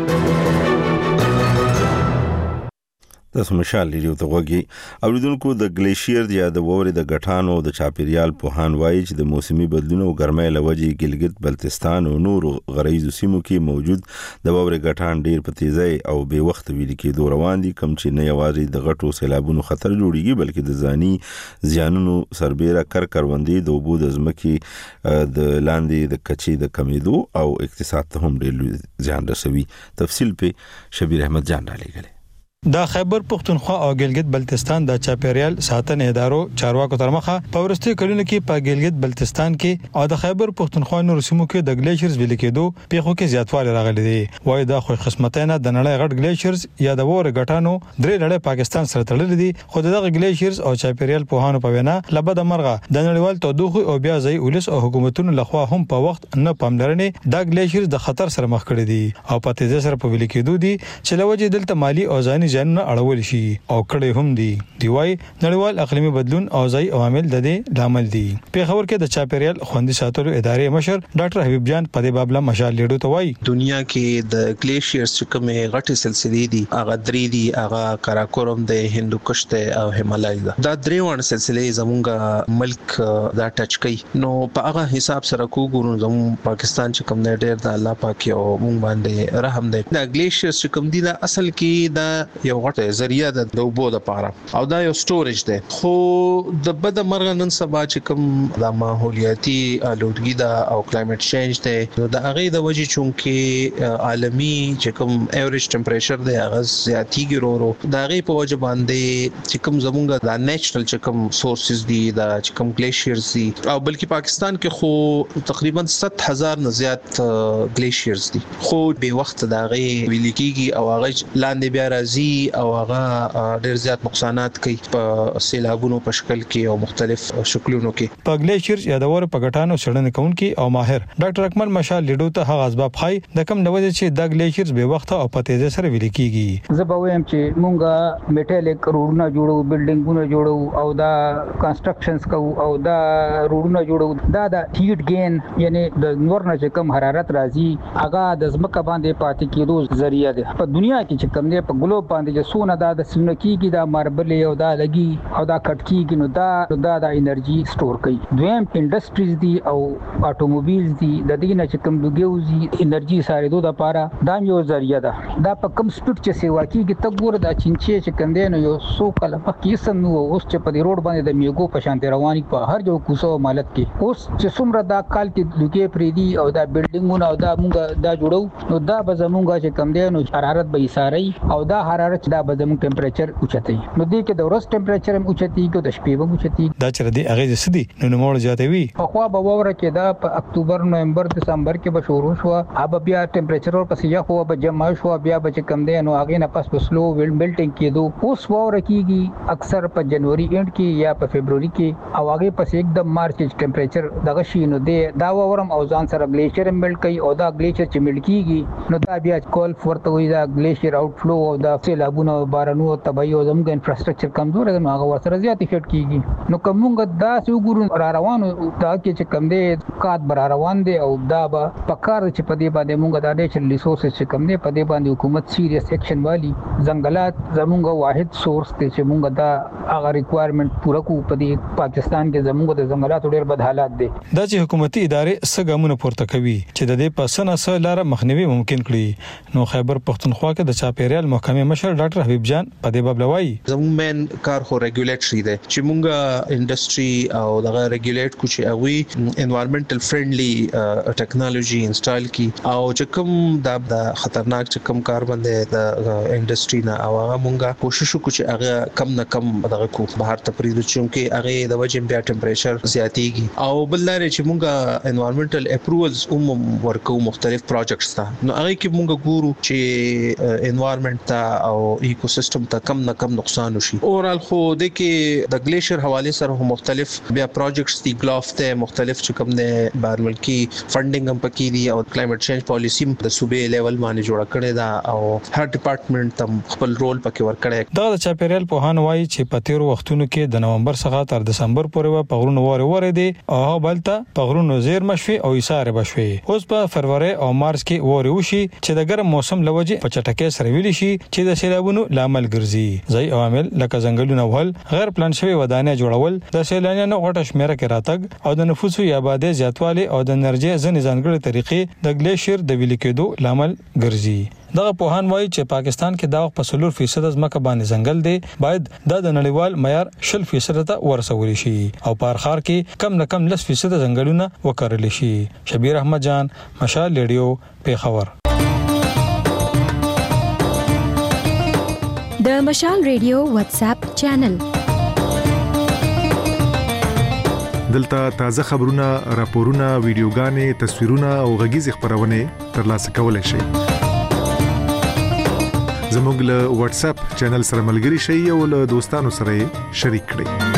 تاسو مشال ریډیو ته غوږی اوریدونکو. د ګلیشیر یا د ووري د غټانو د چاپیریال پوهان وایي چې د موسمي بدلون او ګرمۍ لوجې ګلګت بلتستان او نور غریزو سیمو کې موجود د ووري غټان ډیر په تیزی او بې وخت ویل کېدو روان دي، کوم چې نه یوازې د غټو سیلابونو خطر جوړیږي بلکې د ځاني زیانونو سربېره کر کروندې د اوبو د ځمکې د لاندې د کچې د کمیدو او اقتصاد ته هم ډیر زیان رسوي. تفصیل په شبیر احمد جان را لګل. د خیبر پختونخوا او ګلګت بلتستان د چاپیریال ساتنې ادارو چارواکو تر مخه په ورستي کلونو کې په ګلګت بلتستان کې او د خیبر پختونخوا نور سیمو کې د ګلیشرز ویل کېدو پیښو کې زیاتوالی راغلی دی. وایي دا خو قسمتونه د نړۍ غټ ګلیشرز یا د وور غټانو درې لړۍ پاکستان سره تړلې دي، خو دغه ګلیشرز او چاپیریال پوهانو په وینا لبد مرغه د نړیوال تودوخه او بیا ځای ولس او حکومتونو لخوا هم په وخت نه پاملرنې دا ګلیشرز د خطر سره مخ کړي دي او په تیزه سره په ویل کېدو دي چې لوجه دلته مالی او ځاني ځانونه اړول شي او کړي هم دي. دی وايي نړیوال اقلیمي بدلون او ځای عوامل د دې لامل دي. په خبر کې د چاپیریال خوندي ساتلو ادارې مشر ډاکټر حبیب جان په دې باب له مشال لیډو ته وايي دنیا کې د ګلیشیرز چې کومه غټه سلسله دي هغه درې دي، هغه کراکورم د هندوکش ته او هیمالای ده. دا درې وړ سلسله زمونږ ملک دا ټچ کوي، نو په هغه حساب سره کوګورو زموږ پاکستان چې کوم نه ډېر د الله پاک او مونږ باندې رحم دی. دا ګلیشیرز چې کوم دي دا اصل کې دا یو غټ ذریعہ د اوبو لپاره او دا یو سټوریج دی، خو د بد مرغ نن سبا چې کوم د ماحولیاتي آلودګي دا او کلایمټ چینج دی نو د هغه د وجې چونکه عالمي چې کوم ایوریج ټمپریچر دی هغه زیاتیږي ورو د هغه په وجه باندې چې کوم زمونږ د نیچرل چې کوم سورسز دي دا چې کوم ګلیشیرز دي او بلکې پاکستان کې خو تقریبا ست هزار نه زیات ګلیشیرز دي، خو به وخت د هغه ویل کېږي او هغه لاندې بیا راځي او هغه ډېر زیات نقصانات کوي په سیلابونو په شکل کې او مختلف شکلونو کې. په ګلیشیرز یا د ور په غټانو څېړنې کوونکي او ماهر ډاکټر اکمل مشال لیډو ته هغه اسباب خای د کم نوځي چې د ګلیشیرز به وخت او په تیزه سره ویل کېږي. زه به وایم چې مونږه میټالیک روډونه جوړو، بلډینګونه جوړو او دا کنسټرکشنز کوو او دا روډونه جوړو، دا د هیټ گین یعنی د نور نه کم حرارت راځي هغه د ځمکه باندې پاتې کېدو ذریعہ ده. په دنیا کې چې کم دی په ګلوب باندې چې سونه دا د سونه کېږي دا ماربل او دا لګي او دا کټ کېږي نو دا دا د انرژي سٹور کوي. دویم انډستریز دي او اټوموبایلز دي د دې نه چې کم لګوي انرژي ساره دوه لپاره دا یو ذریعہ ده. دا په کم سپیډ چې سیوا کېږي ته ګوره دا چینچې چې کم دی نو یو سو کله پکې سم نو اوس چې په دې روډ باندې د میګو په شان رواني په هر یو کوڅو مالت کې اوس چې څومره دا کال کې لګي پرې دي او دا بلډینګونه او دا مونږ دا جوړو نو دا به زمونږ چې کم دی نو حرارت به ایساري او دا حرارت دا به زمونږ ټمپریچر اوچتي نو دې کې د ورځ ټمپریچر هم اوچتي کې د شپې هم اوچتي. دا چې د اغیز سدي نو نموړ زیاتوي په خوا به وره کې دا په اکتوبر نومبر دسمبر کې به شروع شو اب بیا ټمپریچر ور پسې یا خو به جمع شو بیا به کم دی نو هغه نه پس په سلو ویل میلټینګ کېدو اوس وره کېږي اکثر په جنوري اینډ کې یا په فبرवरी کې او هغه پس एकदम مارچ کې ټمپریچر دغه شي نو دی دا ورم او ځان سره ګلیشیر میلټ کوي او دا ګلیشیر چې میلټ کېږي نو دا بیا کول ورته وي دا ګلیشیر آوټ فلو او دا سیلابونه بارانو تبعي او زموږ انفراستراکچر کمزور دی نو هغه ورسره زیات افیکټ کیږي. نو کومګه دا سوګورو را روانو دا کې چې کم دی کات بر روان دی او دا به پکار چې په دې باندې موږ د نیچرل ریسورسز چې کم دی په دې باندې حکومت سیریس ایکشن والی ځنګلات زموږ واحد سورس دی چې موږ دا هغه ریکوایرمنٹ پوره کو په دې پاکستان کې زموږ د ځنګلاتو ډېر بد حالات دي. دا چې حکومتي ادارې سګامونه پورته کوي چې د دې په سنه سره لار مخنیوي ممکن کړي. نو خیبر پختونخوا کې د چاپیریال محکمې مشر ډاکټر حبیب جان په دې باب لوي زموږ مین کار خو ریګولیټری دی چې موږ انډستری او دغه ریګولیټ کو چې هغه انوایرنمنټل فرندلی ټیکنالوژي انسټال کی او چې کوم د خطرناک چې کوم کار باندې د انډستری نه او هغه موږ کوشش وکړو چې هغه کم نه کم دغه کو بهر ته پریدو چې هغه د وجه بیا ټمپریچر زیاتیږي او بل لري چې موږ انوایرنمنټل اپروولز هم ورکو مختلف پروجیکټس ته نو هغه کې موږ ګورو چې انوایرنمنت ته او او ایکوسیستم ته کم نه کم نقصان وشي. اورال خو د کې د ګلیشیر حواله سره مختلف بیا پروجیکټس دی ګلاف ته مختلف چې کوم نه بار ملکی فندینګ هم پکې دي او کلایمټ چینج پالیسی د صوبې لیول باندې جوړ کړي دا او هر ډپارټمنټ تم خپل رول پکې ور کړی. دا د چاپیریال په هان وایي چې په تیر وختونو کې د نومبر څخه تر دسمبر پورې په غرونو وره وره دي او بلته په غرونو زیر مشوي او ایثار بشوي. اوس په فروری او مارچ کې وره وشي چې د ګرم موسم لوجه په چټکۍ سره ویل شي چې د سیلابونو لامل ګرځي. ځای عوامل لکه ځنګلونه وهل، غیر پلان شوی ودانۍ جوړول، د سیلانیانو غټه شمیره کې راتګ او د نفوسو یا آبادی زیاتوالی او د انرژي ځنې ځانګړي طریقې د ګلیشیر د ویل کېدو لامل ګرځي. دغه پوهان وایي چې پاکستان کې دا په سلور فیصد ځمکه باندې ځنګل دی، باید د نړیوال معیار شل فیصد ته ورسول شي او په هر ښار کې کم نه کم لس فیصد ځنګلونه وکرل شي. شبیر احمد جان، مشال ریډیو، پیښور. د مشال ریډیو واتس اپ چینل دلته تازه خبرونه، راپورونه، ویډیوګانې، تصویرونه او غږیز خبرونه ترلاسه کولای شئ. زموږ له واتس اپ چینل سره ملګري شئ او له دوستانو سره شریک کړئ.